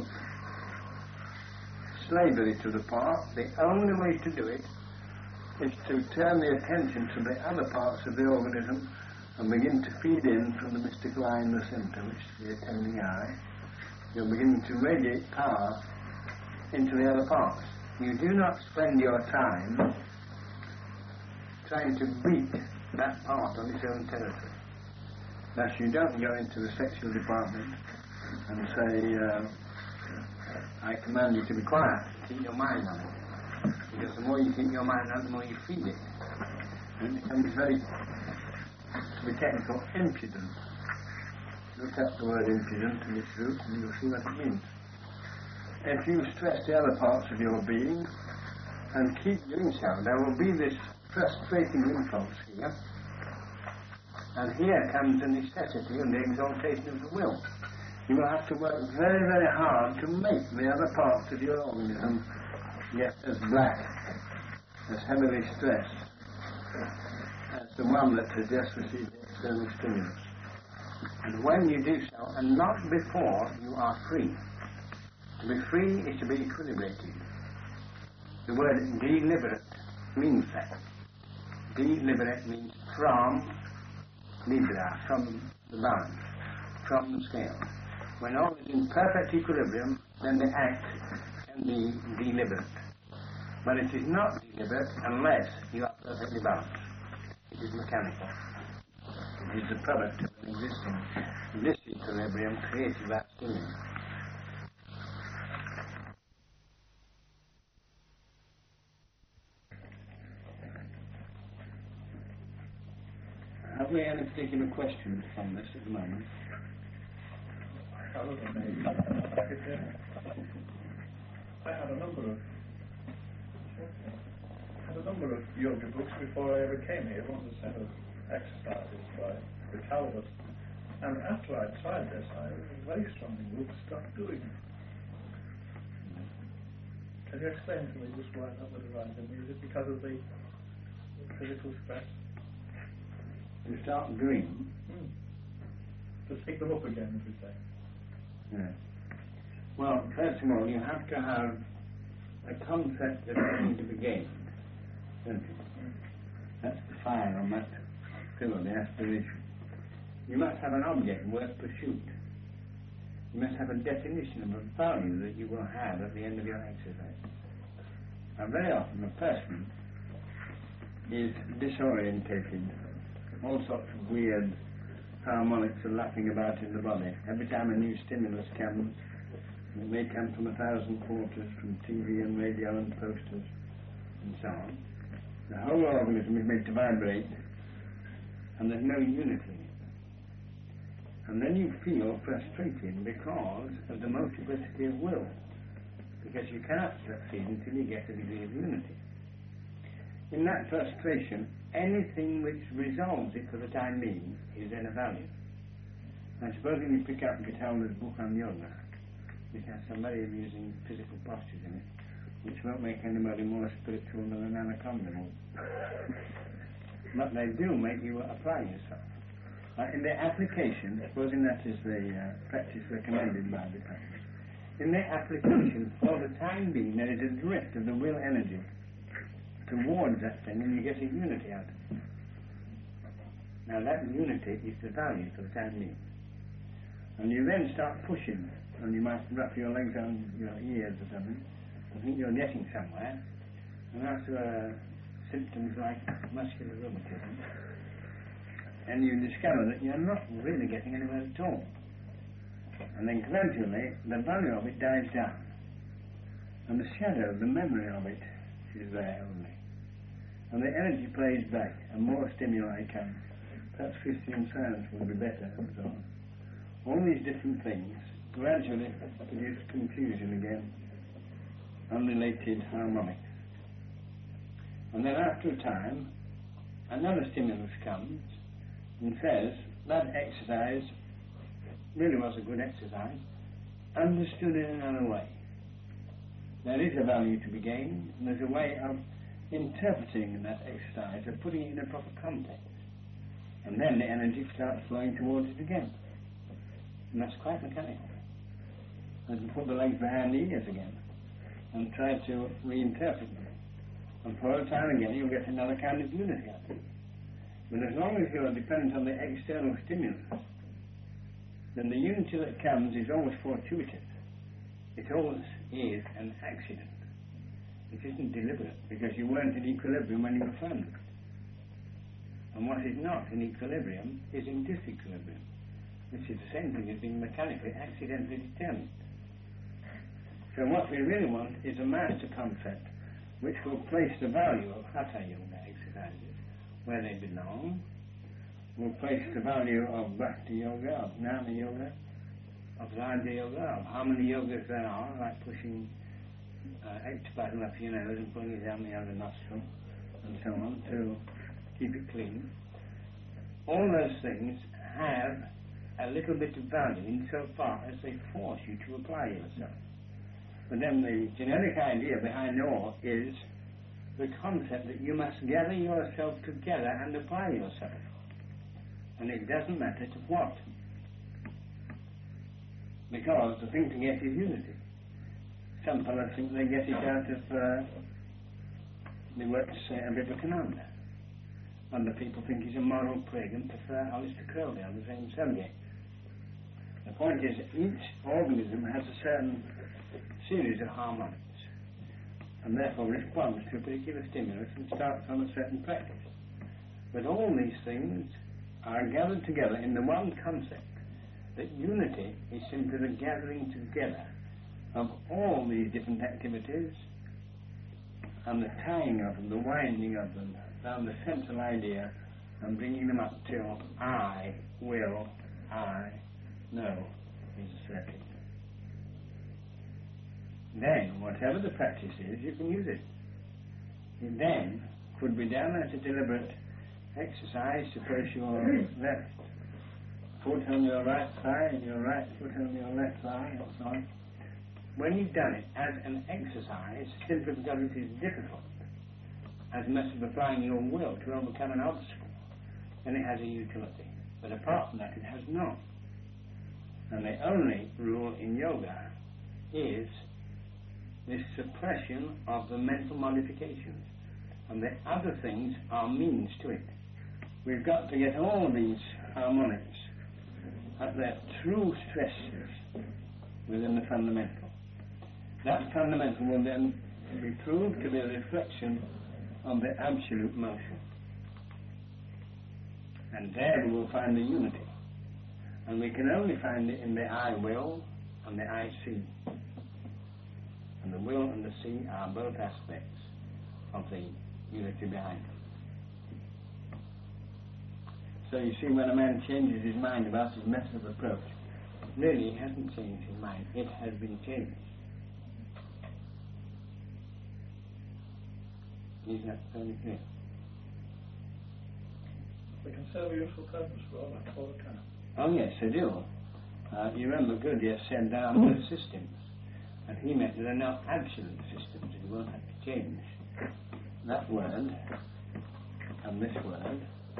slavery to the part, the only way to do it is to turn the attention to the other parts of the organism and begin to feed in from the mystical eye in the center, which is the attending eye. You're beginning to radiate power into the other parts. You do not spend your time trying to beat that part on its own territory. Thus you don't go into the sexual department and say, uh, I command you to be quiet, keep your mind on it. Because the more you keep your mind on it, the more you feed it. And it becomes very, to be technical, impudent. Look up the word impudent in its root and you'll see what it means. If you stress the other parts of your being and keep doing so, there will be this frustrating impulse here. And here comes the necessity and the exaltation of the will. You will have to work very, very hard to make the other parts of your organism get as black, as heavily stressed, as the one that has just received the external stimulus. And when you do so, and not before, you are free. To be free is to be equilibrated. The word deliberate means that. Deliberate means from libera, from the balance, from the scale. When all is in perfect equilibrium, then the act can be deliberate. But it is not deliberate unless you are perfectly balanced. It is mechanical. It is the product of an existing disequilibrium created by stimulus. Have we any particular questions on this at the moment? rather than maybe like it did. I had a number of I had a number of yoga books before I ever came here. One was a set of exercises by the Talbot. And after I tried this, I very strongly would stop doing it. Can you explain to me just why that would arise in me? Is it because of the, the physical stress? You start doing. Hmm. To pick them up again, as we say. Yeah. Well, first of all, you have to have a concept of something to be gained, don't you? Mm. That's the fire on that pillar, the aspiration. You must have an object worth pursuit. You must have a definition of a value that you will have at the end of your exercise. Now, very often a person is disorientated. All sorts of weird harmonics are lapping about in the body. Every time a new stimulus comes, it may come from a thousand quarters, from T V and radio and posters and so on. The whole organism is made to vibrate, and there's no unity in it. And then you feel frustrated because of the multiplicity of will, because you cannot succeed until you get a degree of unity. In that frustration, anything which resolves it for the time being is then a value. And supposing you pick up Catalda's book on yoga, it has some very amusing physical postures in it, which won't make anybody more spiritual than an anaconda would. But they do make you apply yourself. Uh, in their application, supposing that is the uh, practice recommended by the practice, in their application, for the time being, there is a drift of the will energy towards that thing, and you get a unity out of it. Now that unity is the value for the time being. And you then start pushing, and you might wrap your legs on your ears or something, and think you're getting somewhere, and after uh, symptoms like muscular rheumatism, and you discover that you're not really getting anywhere at all. And then gradually, the value of it dies down, and the shadow, the memory of it, is there only. And the energy plays back, and more stimuli come. Perhaps Christian Science would be better, and so on. All these different things gradually produce confusion again, unrelated harmonics. And then after a time, another stimulus comes and says, that exercise really was a good exercise, understood in another way. There is a value to be gained, and there's a way of interpreting that exercise, of putting it in a proper context. And then the energy starts flowing towards it again. And that's quite mechanical. And you put the legs behind the ears again and try to reinterpret them. And for a time again you'll get another kind of unity out of it. But as long as you're dependent on the external stimulus, then the unity that comes is always fortuitous. It always is an accident. It isn't deliberate, because you weren't in equilibrium when you were founded. And what is not in equilibrium is in disequilibrium, which is the same thing as being mechanically, accidentally determined. So what we really want is a master concept which will place the value of Hatha Yoga exercises where they belong, will place the value of Bhakti Yoga, of Jnana Yoga, of Raja Yoga, of how many yogas there are, like pushing uh, ectoplasm up your nose and pulling it down the other nostril, and so on, to keep it clean. All those things have a little bit of value insofar as they force you to apply yourself. But then the generic idea behind all is the concept that you must gather yourself together and apply yourself. And it doesn't matter to what. Because the thing to get is unity. Some fellows think they get it out of uh, the works uh, of Vivekananda. Other people think he's a moral prig and prefer Aleister Crowley on the same subject. The point is that each organism has a certain series of harmonics, and therefore responds to a particular stimulus and starts on a certain practice. But all these things are gathered together in the one concept, that unity is simply the gathering together of all these different activities and the tying of them, the winding of them around the central idea and bringing them up till I will, I know. is asserted. Then, whatever the practice is, you can use it. It then could be done as a deliberate exercise to place your left foot on your right thigh and your right foot on your left thigh and so on. When you've done it as an exercise, simply because it is difficult, as a method of applying your will to overcome an obstacle, then it has a utility. But apart from that, it has not. And the only rule in yoga is this suppression of the mental modifications. And the other things are means to it. We've got to get all these harmonics at their true stresses within the fundamental. That fundamental will then be proved to be a reflection of the absolute motion. And there we will find the unity. And we can only find it in the I will and the I see. And the will and the see are both aspects of the unity behind it. So you see, when a man changes his mind about his method of approach, really he hasn't changed his mind, it has been changed. Is that fairly clear? They can serve a useful purpose for all that all the time. Oh yes, they do. Uh, you remember Gurdjieff said there are no systems, and he meant there are no absolute systems, and you won't have to change that word and this word.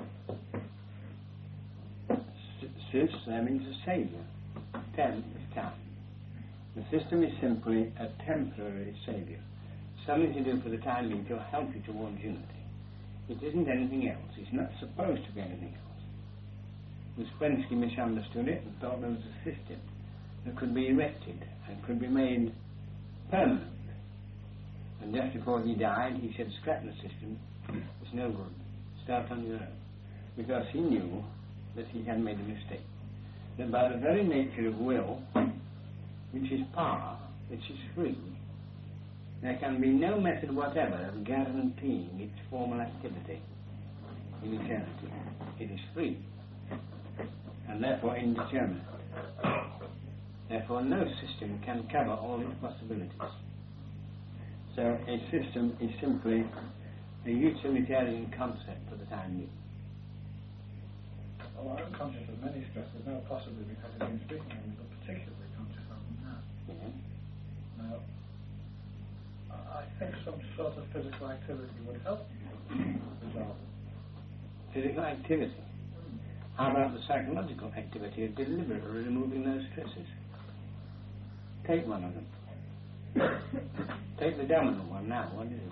Sis, there means a saviour. Tem is time. The system is simply a temporary saviour. Something to do for the time being to help you towards unity. It isn't anything else. It's not supposed to be anything else. Ouspensky misunderstood it and thought there was a system that could be erected and could be made permanent. And just before he died, he said, scrap the system. It's no good. Start on your own. Because he knew that he had made a mistake. That by the very nature of will, which is power, which is free, there can be no method whatever of guaranteeing its formal activity in eternity. It is free, and therefore indeterminate. Therefore no system can cover all its possibilities. So a system is simply a utilitarian concept for the time being. Well, I'm conscious of many stresses, now possibly because I've been speaking of them, but particularly conscious of them now. Yeah. Now, I think some sort of physical activity would help you resolve it. Physical activity? Mm. How about the psychological activity of deliberately removing those stresses? Take one of them. Take the dominant one now. What is it?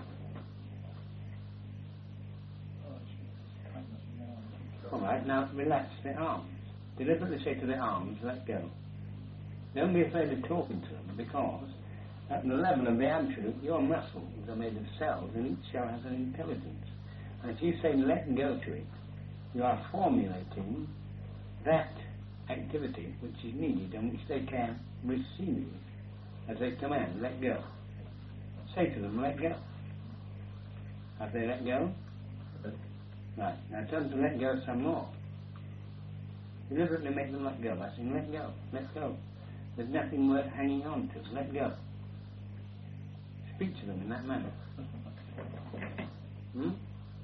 Oh, Jesus, kindness and All right, now relax the arms. Deliberately say to the arms, let go. Don't be afraid of talking to them, because at the level of the absolute, your muscles are made of cells, and each cell has an intelligence. And if you say let go to it, you are formulating that activity which is needed and which they can receive as a command, let go. Say to them, let go. Have they let go? Right, now tell them to let go some more. Deliberately make them let go by saying, let go, let go. There's nothing worth hanging on to, let go. Speak to them in that manner. Hmm?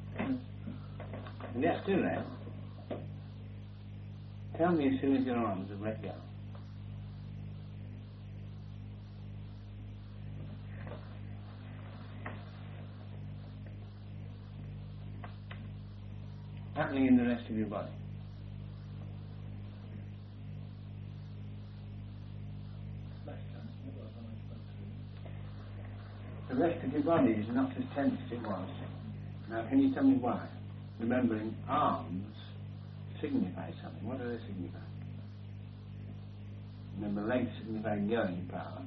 And just do that. Tell me as soon as your arms have let go. Happening in the rest of your body. The rest of your body is not as tense as it was. Now, can you tell me why? Remembering, arms signify something. What do they signify? Remember, legs signify going power.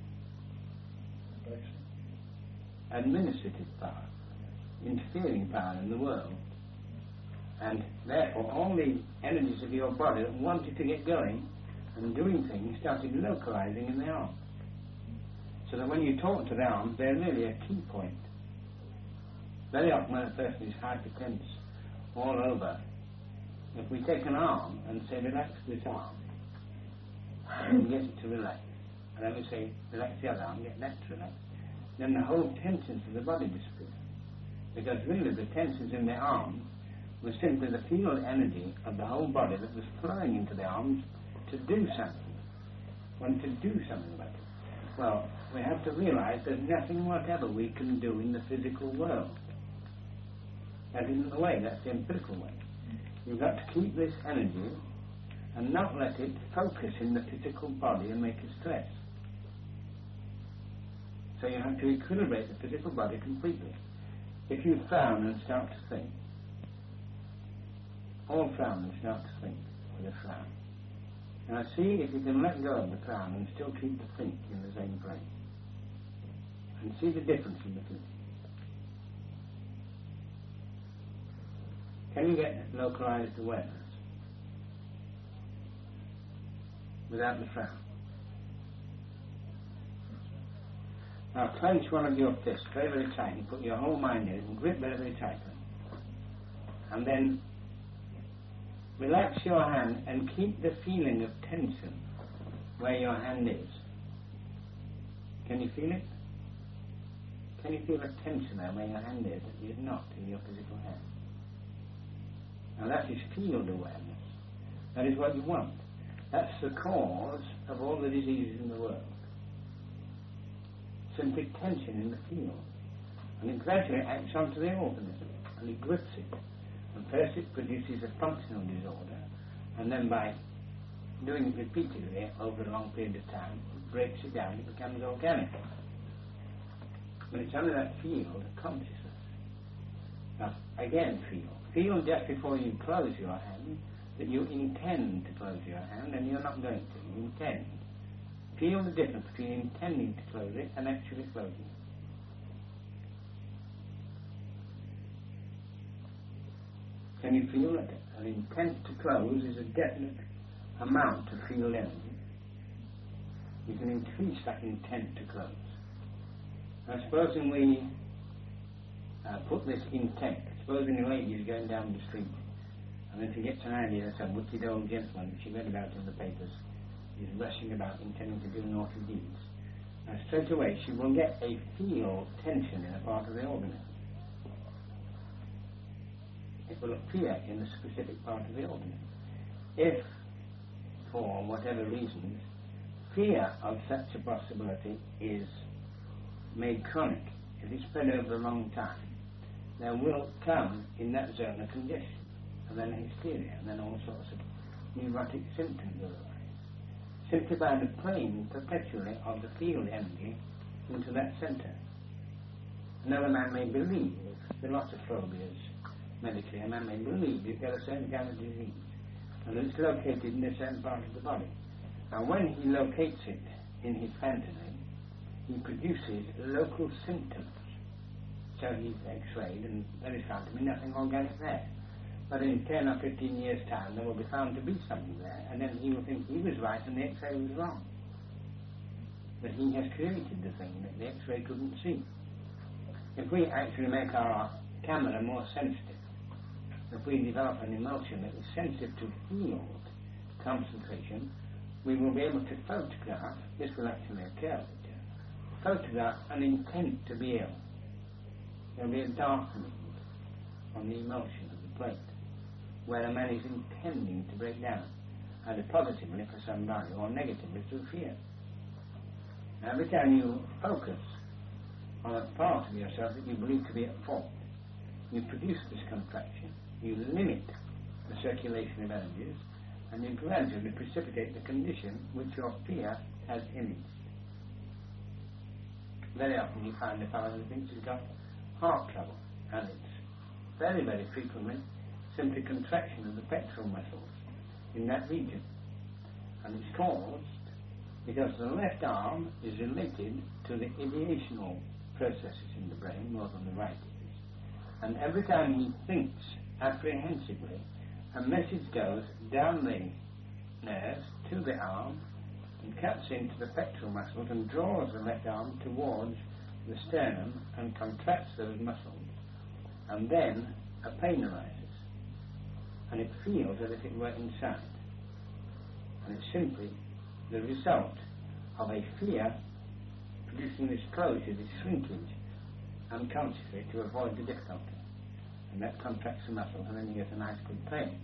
Administrative power. Interfering power in the world. And therefore, all the energies of your body that wanted to get going and doing things started localizing in the arms. So that when you talk to the arms, they're really a key point. Very often when a person is hypertense all over, if we take an arm and say, relax this arm, and we get it to relax. And then we say, relax the other arm, get that to relax. Then the whole tensions of the body disappear. Because really the tensions in the arms was simply the field energy of the whole body that was flowing into the arms to do something. Want to do something about it. Well, we have to realize there's nothing whatever we can do in the physical world. That isn't the way, that's the empirical way. You've got to keep this energy and not let it focus in the physical body and make it stress. So you have to equilibrate the physical body completely. If you frown and start to think, all frown and start to think with a frown. Now see if you can let go of the frown and still keep the think in the same place. And see the difference in the two. Can you get localized awareness without the frown? Now clench one of your fists very, very tightly, put your whole mind in it and grip very, very tightly. And then relax your hand and keep the feeling of tension where your hand is. Can you feel it? Can you feel a tension there where your hand is that is not in your physical hand? Now that is field awareness. That is what you want. That's the cause of all the diseases in the world. Simply tension in the field. And it gradually acts onto the organism and it grips it. And first it produces a functional disorder, and then by doing it repeatedly over a long period of time, it breaks it down, it becomes organic. But it's only that field of consciousness. Now, again, feel. Feel just before you close your hand that you intend to close your hand, and you're not going to. You intend. Feel the difference between intending to close it and actually closing it. Can you feel that an intent to close is a definite amount of field energy? You can increase that intent to close. Now supposing we uh, put this intent, supposing a lady is going down the street and then she gets an idea that some wicked old gentleman that she read about in the papers is rushing about intending to do naughty deeds. Now straight away she will get a field tension in a part of the organism. It will appear in the specific part of the organism. If, for whatever reasons, fear of such a possibility is made chronic, if it's spread over a long time, there will come in that zone a congestion, and then hysteria, and then all sorts of neurotic symptoms will arise. Simply by the playing perpetually of the field energy into that centre. Another man may believe, there are lots of phobias medically, a man may believe he's got a certain kind of disease, and that it's located in a certain part of the body. Now when he locates it in his fantasy, he produces local symptoms. So he's x-rayed and there is found to be nothing organic there. But in ten or fifteen years' time there will be found to be something there, and then he will think he was right and the x-ray was wrong. But he has created the thing that the x-ray couldn't see. If we actually make our camera more sensitive, if we develop an emulsion that is sensitive to field concentration, we will be able to photograph, this will actually occur, photograph an intent to be ill. There will be a darkening on the emulsion of the plate, where a man is intending to break down, either positively for some value or negatively through fear. Now, every time you focus on a part of yourself that you believe to be at fault, you produce this contraction, you limit the circulation of energies, and you gradually precipitate the condition which your fear has imaged. Very often you find a fellow who thinks he's got heart trouble, and it's very, very frequently simply contraction of the pectoral muscles in that region. And it's caused because the left arm is related to the ideational processes in the brain more than the right is. And every time he thinks apprehensively, a message goes down the nerves to the arm and cuts into the pectoral muscles and draws the left arm towards the sternum and contracts those muscles. And then a pain arises. And it feels as if it were inside. And it's simply the result of a fear producing this closure, this shrinkage, unconsciously to avoid the difficulty. And that contracts the muscle, and then you get a nice good pain.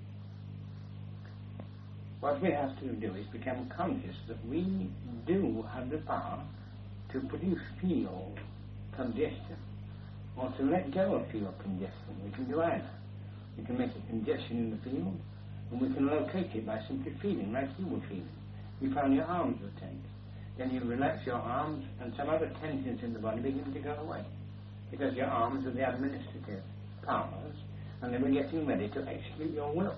What we have to do is become conscious that we do have the power to produce field congestion, or to let go of field congestion. We can do either. We can make a congestion in the field, and we can locate it by simply feeling, like you were feeling. You found your arms were tense. Then you relax your arms, and some other tensions in the body begin to go away, because your arms are the administrative powers, and they were getting ready to execute your will.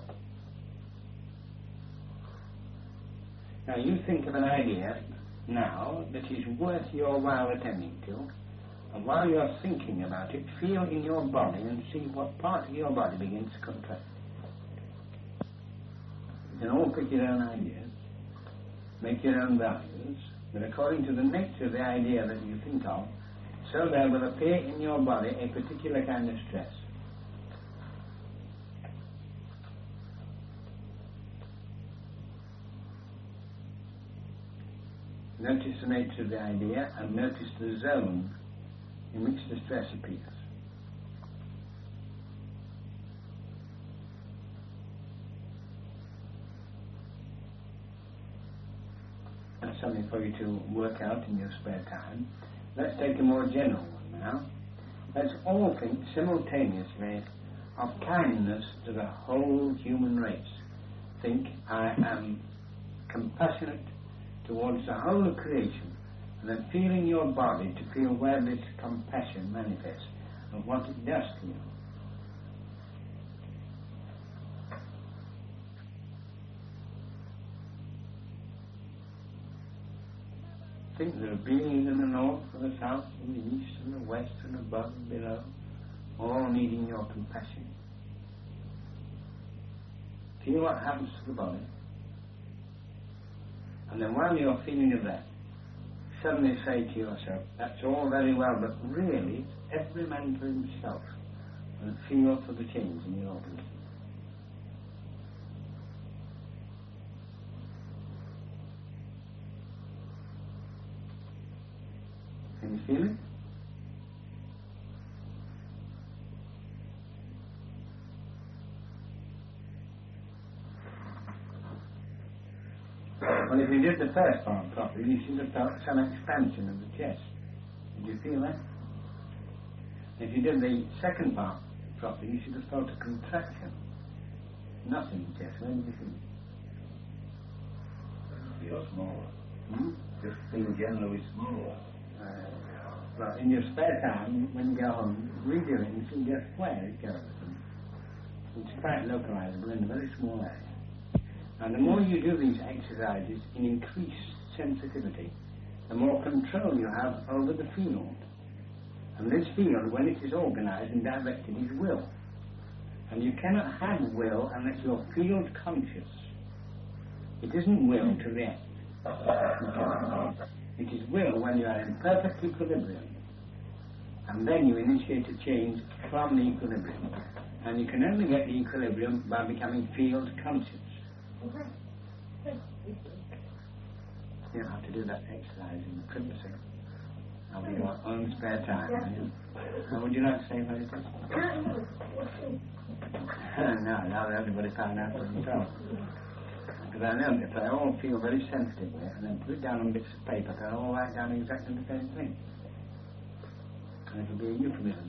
Now you think of an idea now that is worth your while attending to, and while you're thinking about it, feel in your body and see what part of your body begins to contract. You can all pick your own ideas, make your own values, but according to the nature of the idea that you think of, so there will appear in your body a particular kind of stress. Notice the nature of the idea and notice the zone in which the stress appears. That's something for you to work out in your spare time. Let's take a more general one now. Let's all think simultaneously of kindness to the whole human race. Think, I am compassionate towards the whole of creation, and then feel in your body to feel where this compassion manifests and what it does to you. Think there are beings in the north and the south and the east and the west and above and below, all needing your compassion. Feel what happens to the body. And then while you're feeling of that, suddenly say to yourself, that's all very well, but really it's every man for himself, and feel for the change in your organism. Can you feel it? Well, if you did the first part properly, you should have felt some expansion of the chest. Did you feel that? If you did the second part properly, you should have felt a contraction. Nothing in the chest. Where did you feel it? Feel smaller. Hmm? Just feel generally smaller. Uh, well, in your spare time, when you go home, redo it and see just where it goes. It's quite localizable in a very small area. And the more you do these exercises in increased sensitivity, the more control you have over the field. And this field, when it is organized and directed, is will. And you cannot have will unless you're field conscious. It isn't will to react. It is will when you are in perfect equilibrium. And then you initiate a change from the equilibrium. And you can only get the equilibrium by becoming field conscious. You have to do that exercise in privacy of your own spare time. Yeah. Would you like to say what it is? No, now that everybody found out for themselves. Because I know if they all feel very sensitively and then put it down on bits of paper, they'll all write down exactly the same thing. And it'll be a euphemism.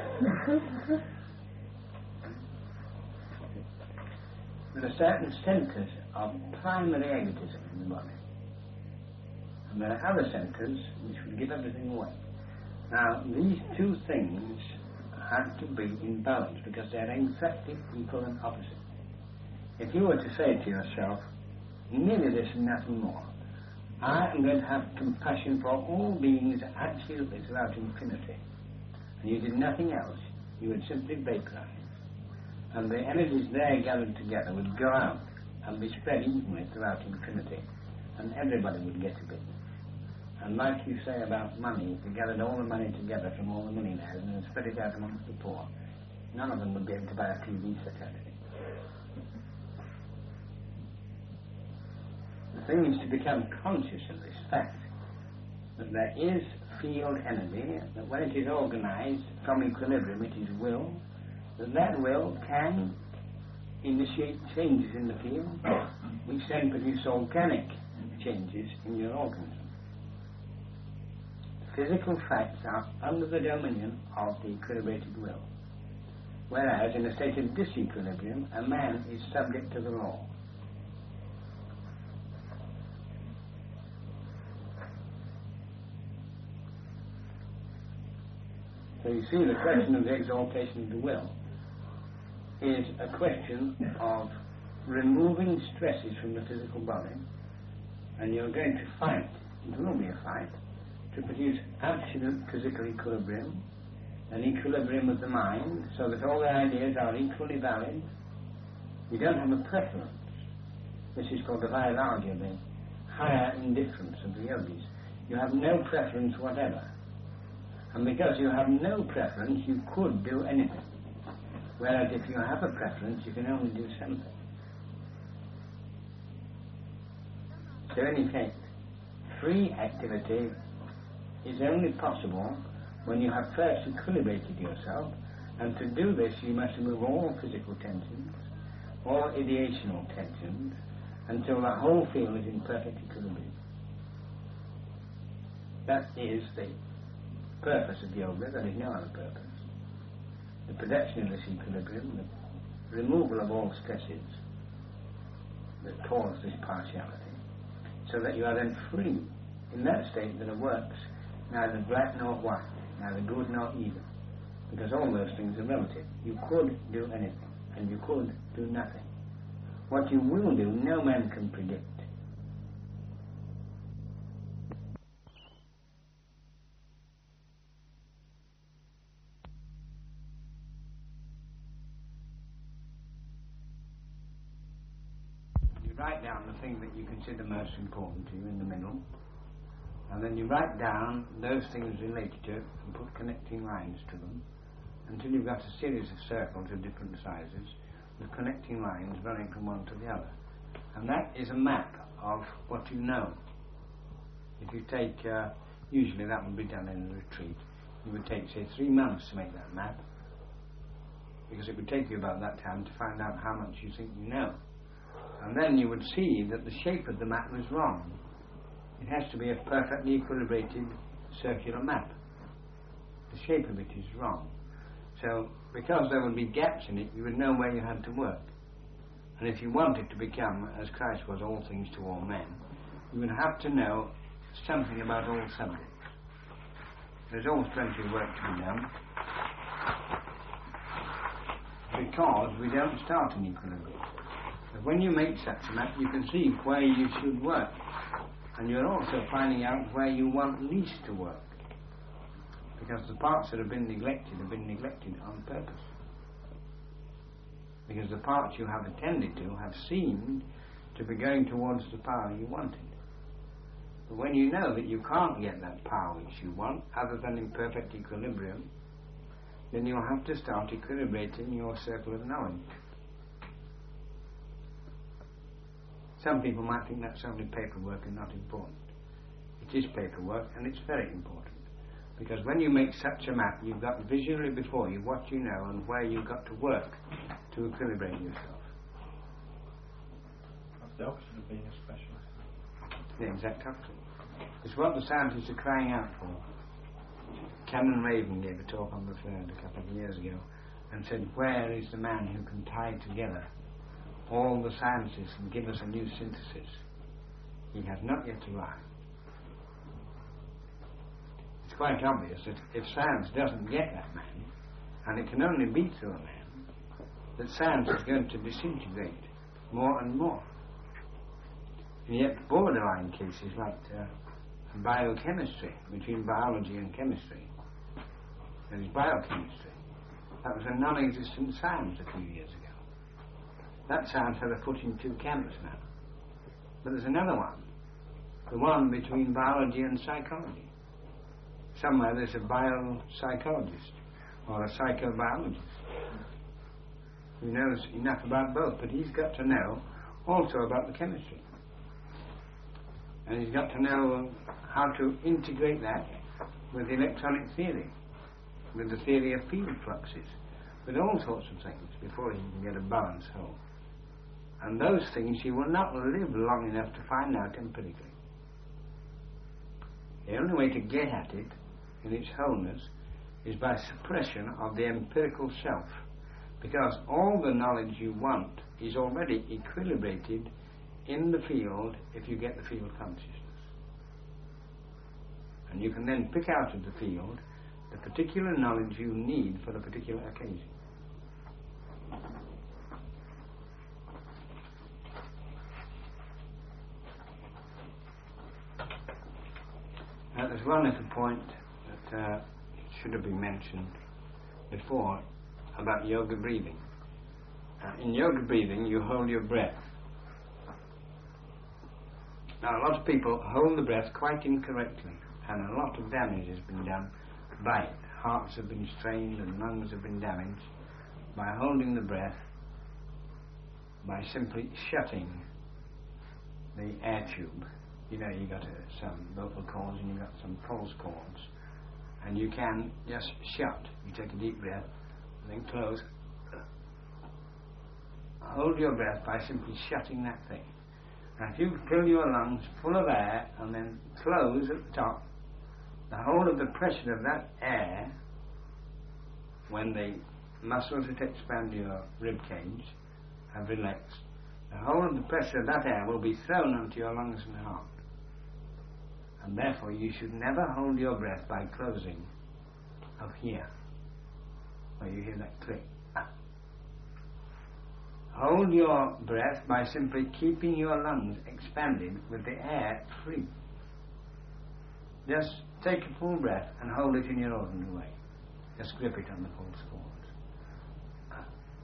There are certain centres of primary egotism in the body. And there are other centres which would give everything away. Now, these two things have to be in balance because they're exactly equal and opposite. If you were to say to yourself, merely this and nothing more, I am going to have compassion for all beings absolutely throughout infinity, and you did nothing else, you would simply vaporize. And the energies there gathered together would go out and be spread evenly throughout infinity, and everybody would get a bit. And like you say about money, if you gathered all the money together from all the millionaires and then spread it out amongst the poor, none of them would be able to buy a T V set out of it. thing is to become conscious of this fact, that there is field energy, that when it is organized from equilibrium, it is will, that that will can initiate changes in the field, which then produce organic changes in your organism. Physical facts are under the dominion of the equilibrated will, whereas in a state of disequilibrium, a man is subject to the law. So you see, the question of the exaltation of the will is a question of removing stresses from the physical body, and you're going to fight, it will be a fight, to produce absolute physical equilibrium, an equilibrium of the mind, so that all the ideas are equally valid. You don't have a preference. This is called the vairagya, the higher indifference of the yogis. You have no preference whatever. And because you have no preference, you could do anything. Whereas if you have a preference, you can only do something. So in effect, free activity is only possible when you have first equilibrated yourself, and to do this you must remove all physical tensions, all ideational tensions, until the whole field is in perfect equilibrium. That is the purpose of yoga. There is no other purpose. The production of this equilibrium, the removal of all stresses that cause this partiality, so that you are then free. In that state there works neither black nor white, neither good nor evil, because all those things are relative. You could do anything, and you could do nothing. What you will do, no man can predict. You write down the thing that you consider most important to you in the middle, and then you write down those things related to it and put connecting lines to them until you've got a series of circles of different sizes with connecting lines running from one to the other. And that is a map of what you know. If you take, uh, usually that would be done in a retreat, you would take, say, three months to make that map, because it would take you about that time to find out how much you think you know. And then you would see that the shape of the map was wrong. It has to be a perfectly equilibrated circular map. The shape of it is wrong. So, because there would be gaps in it, you would know where you had to work. And if you wanted to become, as Christ was, all things to all men, you would have to know something about all subjects. There's always plenty of work to be done, because we don't start in equilibrium. But when you make such a map, you can see where you should work. And you're also finding out where you want least to work, because the parts that have been neglected have been neglected on purpose. Because the parts you have attended to have seemed to be going towards the power you wanted. But when you know that you can't get that power which you want, other than in perfect equilibrium, then you'll have to start equilibrating your circle of knowing. Some people might think that's only paperwork and not important. It is paperwork, and it's very important. Because when you make such a map, you've got visually before you what you know and where you've got to work to equilibrate yourself. That's the opposite of being a specialist. The exact opposite. It's what the scientists are crying out for. Canon Raven gave a talk on the third a couple of years ago and said, where is the man who can tie together all the sciences and give us a new synthesis? He has not yet arrived. It's quite obvious that if science doesn't get that man, and it can only be through a man, that science is going to disintegrate more and more. And yet borderline cases like uh, biochemistry, between biology and chemistry, there is biochemistry. That was a non-existent science a few years ago. That science has a foot in two camps now. But there's another one, the one between biology and psychology. Somewhere there's a biopsychologist or a psychobiologist who knows enough about both, but he's got to know also about the chemistry. And he's got to know how to integrate that with electronic theory, with the theory of field fluxes, with all sorts of things, before he can get a balance home. And those things he will not live long enough to find out empirically. The only way to get at it in its wholeness is by suppression of the empirical self, because all the knowledge you want is already equilibrated in the field if you get the field consciousness. And you can then pick out of the field the particular knowledge you need for the particular occasion. Now, there's one little point that uh, should have been mentioned before about yoga breathing. Uh, in yoga breathing, you hold your breath. Now, a lot of people hold the breath quite incorrectly, and a lot of damage has been done by it. Hearts have been strained and lungs have been damaged by holding the breath, by simply shutting the air tube. You know, you got uh, some vocal cords and you got some pulse cords, and you can just shut. You take a deep breath and then close. Hold your breath by simply shutting that thing. Now, if you fill your lungs full of air and then close at the top, the whole of the pressure of that air, when the muscles that expand your rib cage have relaxed, the whole of the pressure of that air will be thrown onto your lungs and heart. And therefore you should never hold your breath by closing up here, where you hear that click. Hold your breath by simply keeping your lungs expanded with the air free. Just take a full breath and hold it in your ordinary way. Just grip it on the pulse cords.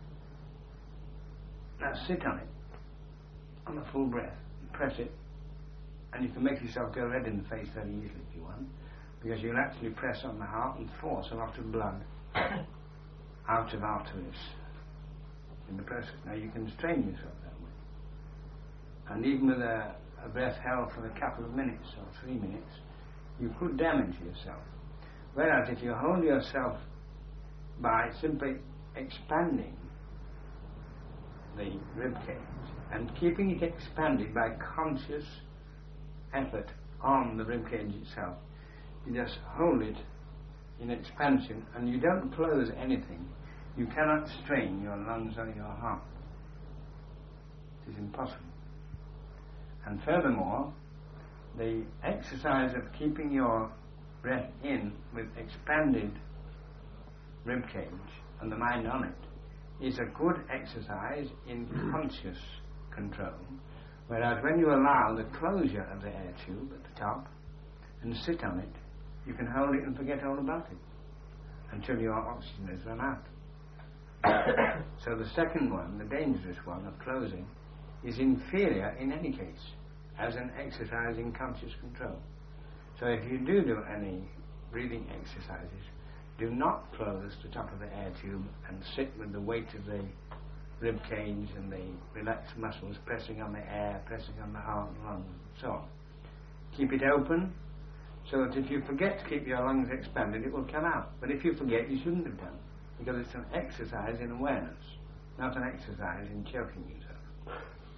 Now sit on it, on a full breath, press it, and you can make yourself go red in the face very easily if you want, because you'll actually press on the heart and force a lot of blood out of arteries in the process. Now you can strain yourself that way. And even with a, a breath held for a couple of minutes or three minutes, you could damage yourself. Whereas if you hold yourself by simply expanding the rib cage and keeping it expanded by conscious effort on the rib cage itself, you just hold it in expansion and you don't close anything. You cannot strain your lungs or your heart. It is impossible. And furthermore, the exercise of keeping your breath in with expanded rib cage and the mind on it is a good exercise in conscious control, whereas when you allow the closure of the air tube at the top and sit on it, you can hold it and forget all about it until your oxygen has run out. So the second one, the dangerous one of closing, is inferior in any case as an exercise in conscious control. So if you do do any breathing exercises, do not close the top of the air tube and sit with the weight of the rib cage and the relaxed muscles pressing on the air, pressing on the heart and lungs, and so on. Keep it open so that if you forget to keep your lungs expanded, it will come out. But if you forget, you shouldn't have done, because it's an exercise in awareness, not an exercise in choking yourself.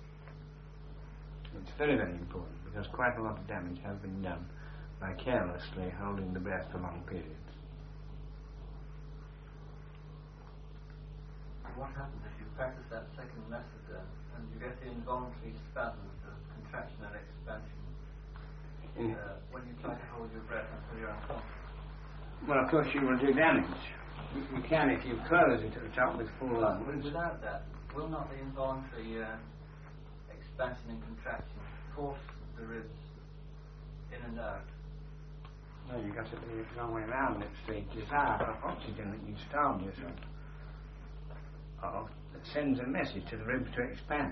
It's very, very important, because quite a lot of damage has been done by carelessly holding the breath for long periods. What happens if you practice that second method then, and you get the involuntary spasms of contraction and expansion In uh, when you try to hold your breath until you're unconscious? Well, of course you will do damage. You, you can if you close it at the top with full lungs. Without that, will not the involuntary uh, expansion and contraction force the ribs in and out? No, you've got to do it the wrong way around. It's the desire for oxygen that you starve yourself of that sends a message to the ribs to expand.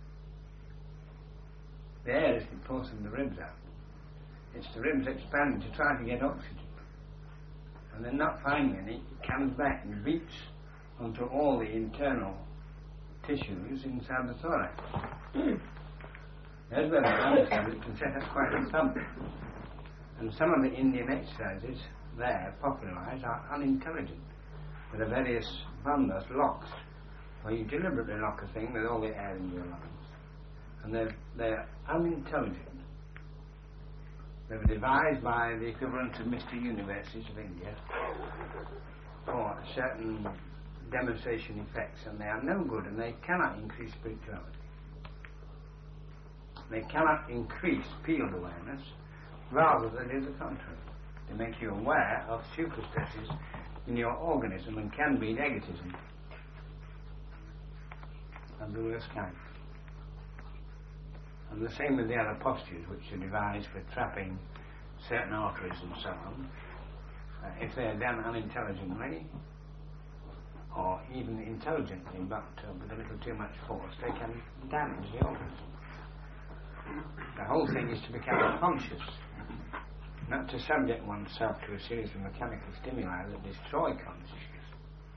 The air is forcing the ribs out. It's the ribs expanding to try to get oxygen. And then not finding any, it comes back and beats onto all the internal tissues inside the thorax. Those where they understand it can set up quite a thump. And some of the Indian exercises there, popularised, are unintelligent. There are various bandhas, locks, where you deliberately lock a thing with all the air in your lungs. And they're, they're unintelligent. They were devised by the equivalent of Mister Universities of India for certain demonstration effects, and they are no good, and they cannot increase spirituality. They cannot increase field awareness, rather they do the contrary. They make you aware of superstresses in your organism and can breed egotism of the worst kind. And the same with the other postures, which are devised for trapping certain arteries and so on. Uh, if they are done unintelligently, or even intelligently, but uh, with a little too much force, they can damage the organism. The whole thing is to become conscious, not to subject oneself to a series of mechanical stimuli that destroy consciousness.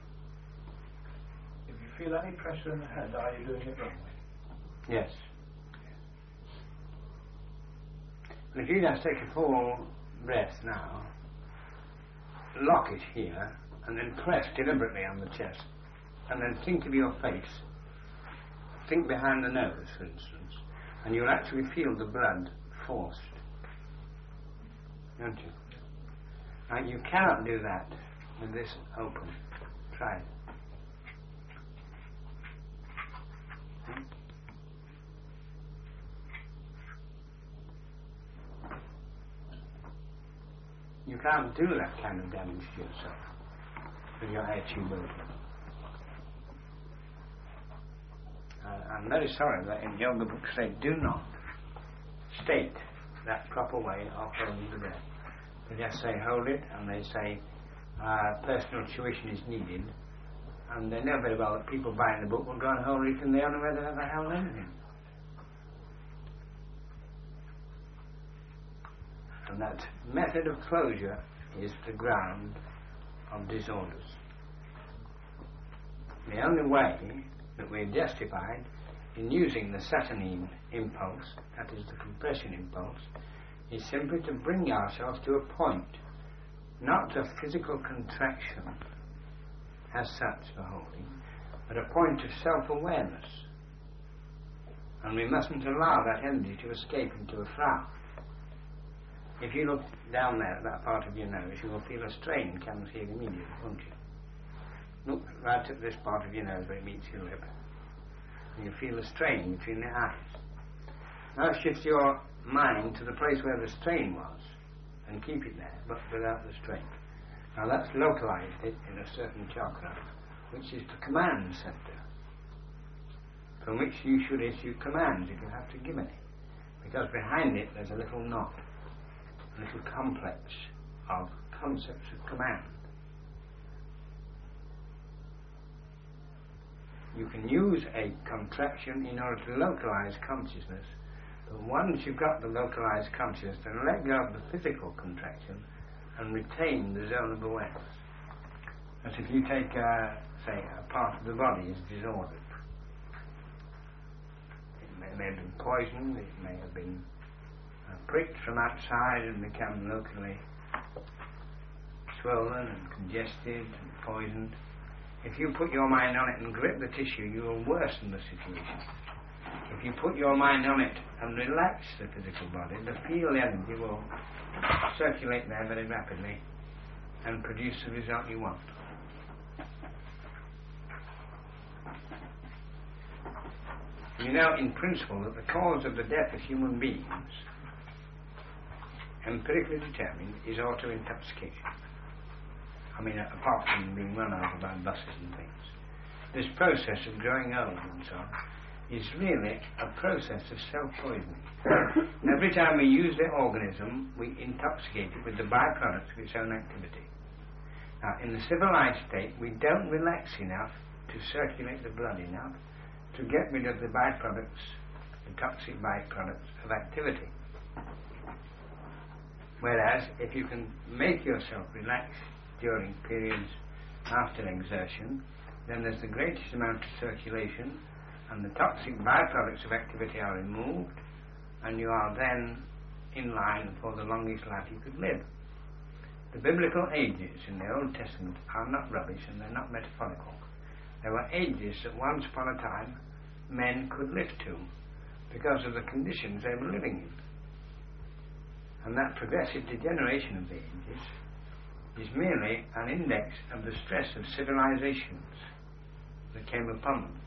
If you feel any pressure in the head, are you doing it wrongly? Yes. And if you just take a full breath now, lock it here, and then press deliberately on the chest, and then think of your face. Think behind the nose, for instance, and you'll actually feel the blood forced. Don't you? Now, you cannot do that with this open. Try it. Hmm? You can't do that kind of damage to yourself with your air tube open. Uh, I'm very sorry that in yoga books they do not state that proper way of holding the breath. They just say hold it, and they say uh, personal tuition is needed, and they know very well that people buying the book will go and hold it in the only way they've ever held anything. And that method of closure is the ground of disorders. The only way that we're justified in using the saturnine impulse, that is the compression impulse, is simply to bring ourselves to a point, not of physical contraction as such for holding, but a point of self-awareness. And we mustn't allow that energy to escape into a frown. If you look down there at that part of your nose, you will feel a strain comes here immediately, won't you? Look right at this part of your nose where it meets your lip, and you feel a strain between the eyes. Now shift your mind to the place where the strain was, and keep it there, but without the strain. Now that's localized it in a certain chakra, which is the command center, from which you should issue commands if you have to give any, because behind it there's a little knot, a little complex of concepts of command. You can use a contraction in order to localize consciousness, but once you've got the localized consciousness, then let go of the physical contraction and retain the zone of awareness. As if you take, uh, say, a part of the body is disordered. It may, may have been poisoned, it may have been uh, pricked from outside and become locally swollen and congested and poisoned. If you put your mind on it and grip the tissue, you will worsen the situation. If you put your mind on it and relax the physical body, the field energy will circulate there very rapidly and produce the result you want. You know, in principle, that the cause of the death of human beings, empirically determined, is auto-intoxication. I mean, apart from being run over by buses and things. This process of growing old and so on is really a process of self-poisoning. Every time we use the organism, we intoxicate it with the byproducts of its own activity. Now, in the civilized state, we don't relax enough to circulate the blood enough to get rid of the byproducts, the toxic byproducts of activity. Whereas, if you can make yourself relax during periods after exertion, then there's the greatest amount of circulation, and the toxic byproducts of activity are removed, and you are then in line for the longest life you could live. The biblical ages in the Old Testament are not rubbish, and they're not metaphorical. There were ages that once upon a time men could live to because of the conditions they were living in. And that progressive degeneration of the ages is merely an index of the stress of civilizations that came upon them.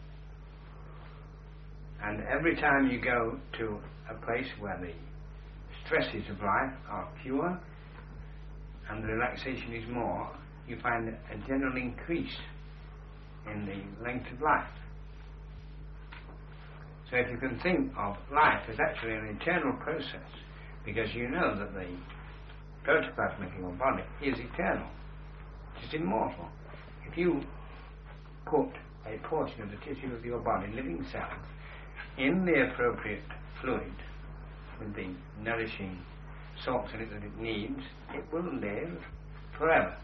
And every time you go to a place where the stresses of life are fewer and the relaxation is more, you find a general increase in the length of life. So if you can think of life as actually an eternal process, because you know that the protoplasm of your body is eternal, it is immortal. If you put a portion of the tissue of your body, living cells, in the appropriate fluid, with the nourishing salts in it that it needs, it will live forever.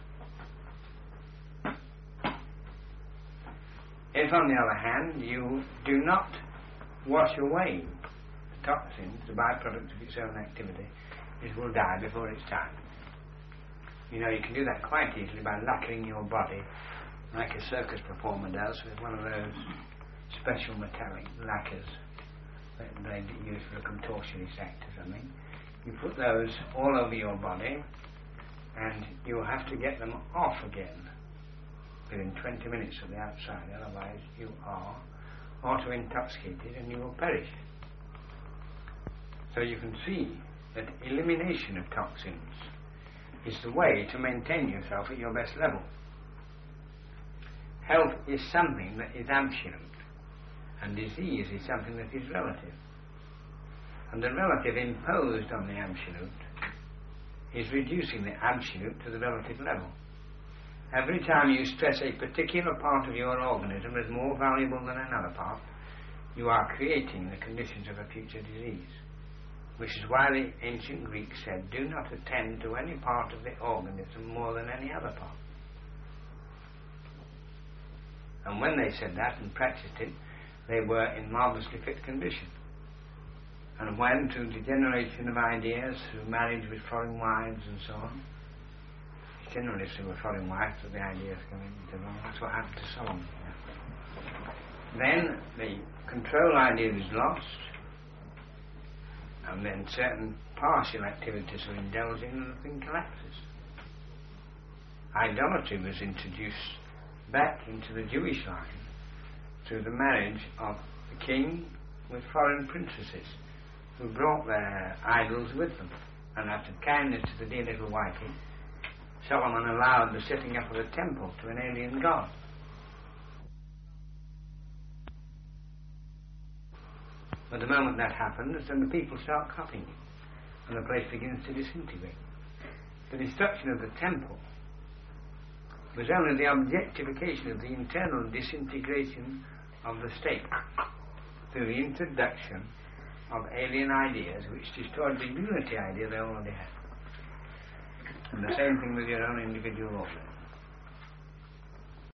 If, on the other hand, you do not wash away the toxins, the byproducts of its own activity, it will die before its time. You know, you can do that quite easily by lacquering your body like a circus performer does with one of those special metallic lacquers that they use for a contortionist act or something. You put those all over your body and you will have to get them off again within twenty minutes of the outside, otherwise you are auto-intoxicated and you will perish. So you can see that elimination of toxins is the way to maintain yourself at your best level. Health is something that is absolute, and disease is something that is relative. And the relative imposed on the absolute is reducing the absolute to the relative level. Every time you stress a particular part of your organism as more valuable than another part, you are creating the conditions of a future disease. Which is why the ancient Greeks said, do not attend to any part of the organism more than any other part. And when they said that and practiced it, they were in marvellously fit condition. And when, through degeneration of ideas, through marriage with foreign wives and so on, it's generally through a foreign wife that the ideas come into wrong. That's what happened to Solomon. Then the control idea is lost, and then certain partial activities are indulged in and the thing collapses. Idolatry was introduced back into the Jewish line through the marriage of the king with foreign princesses who brought their idols with them. And out of kindness to the dear little wifey, Solomon allowed the setting up of a temple to an alien god. But the moment that happens, then the people start copying it, and the place begins to disintegrate. The destruction of the temple was only the objectification of the internal disintegration of the state through the introduction of alien ideas which destroyed the unity idea they already had. And the same thing with your own individual organ.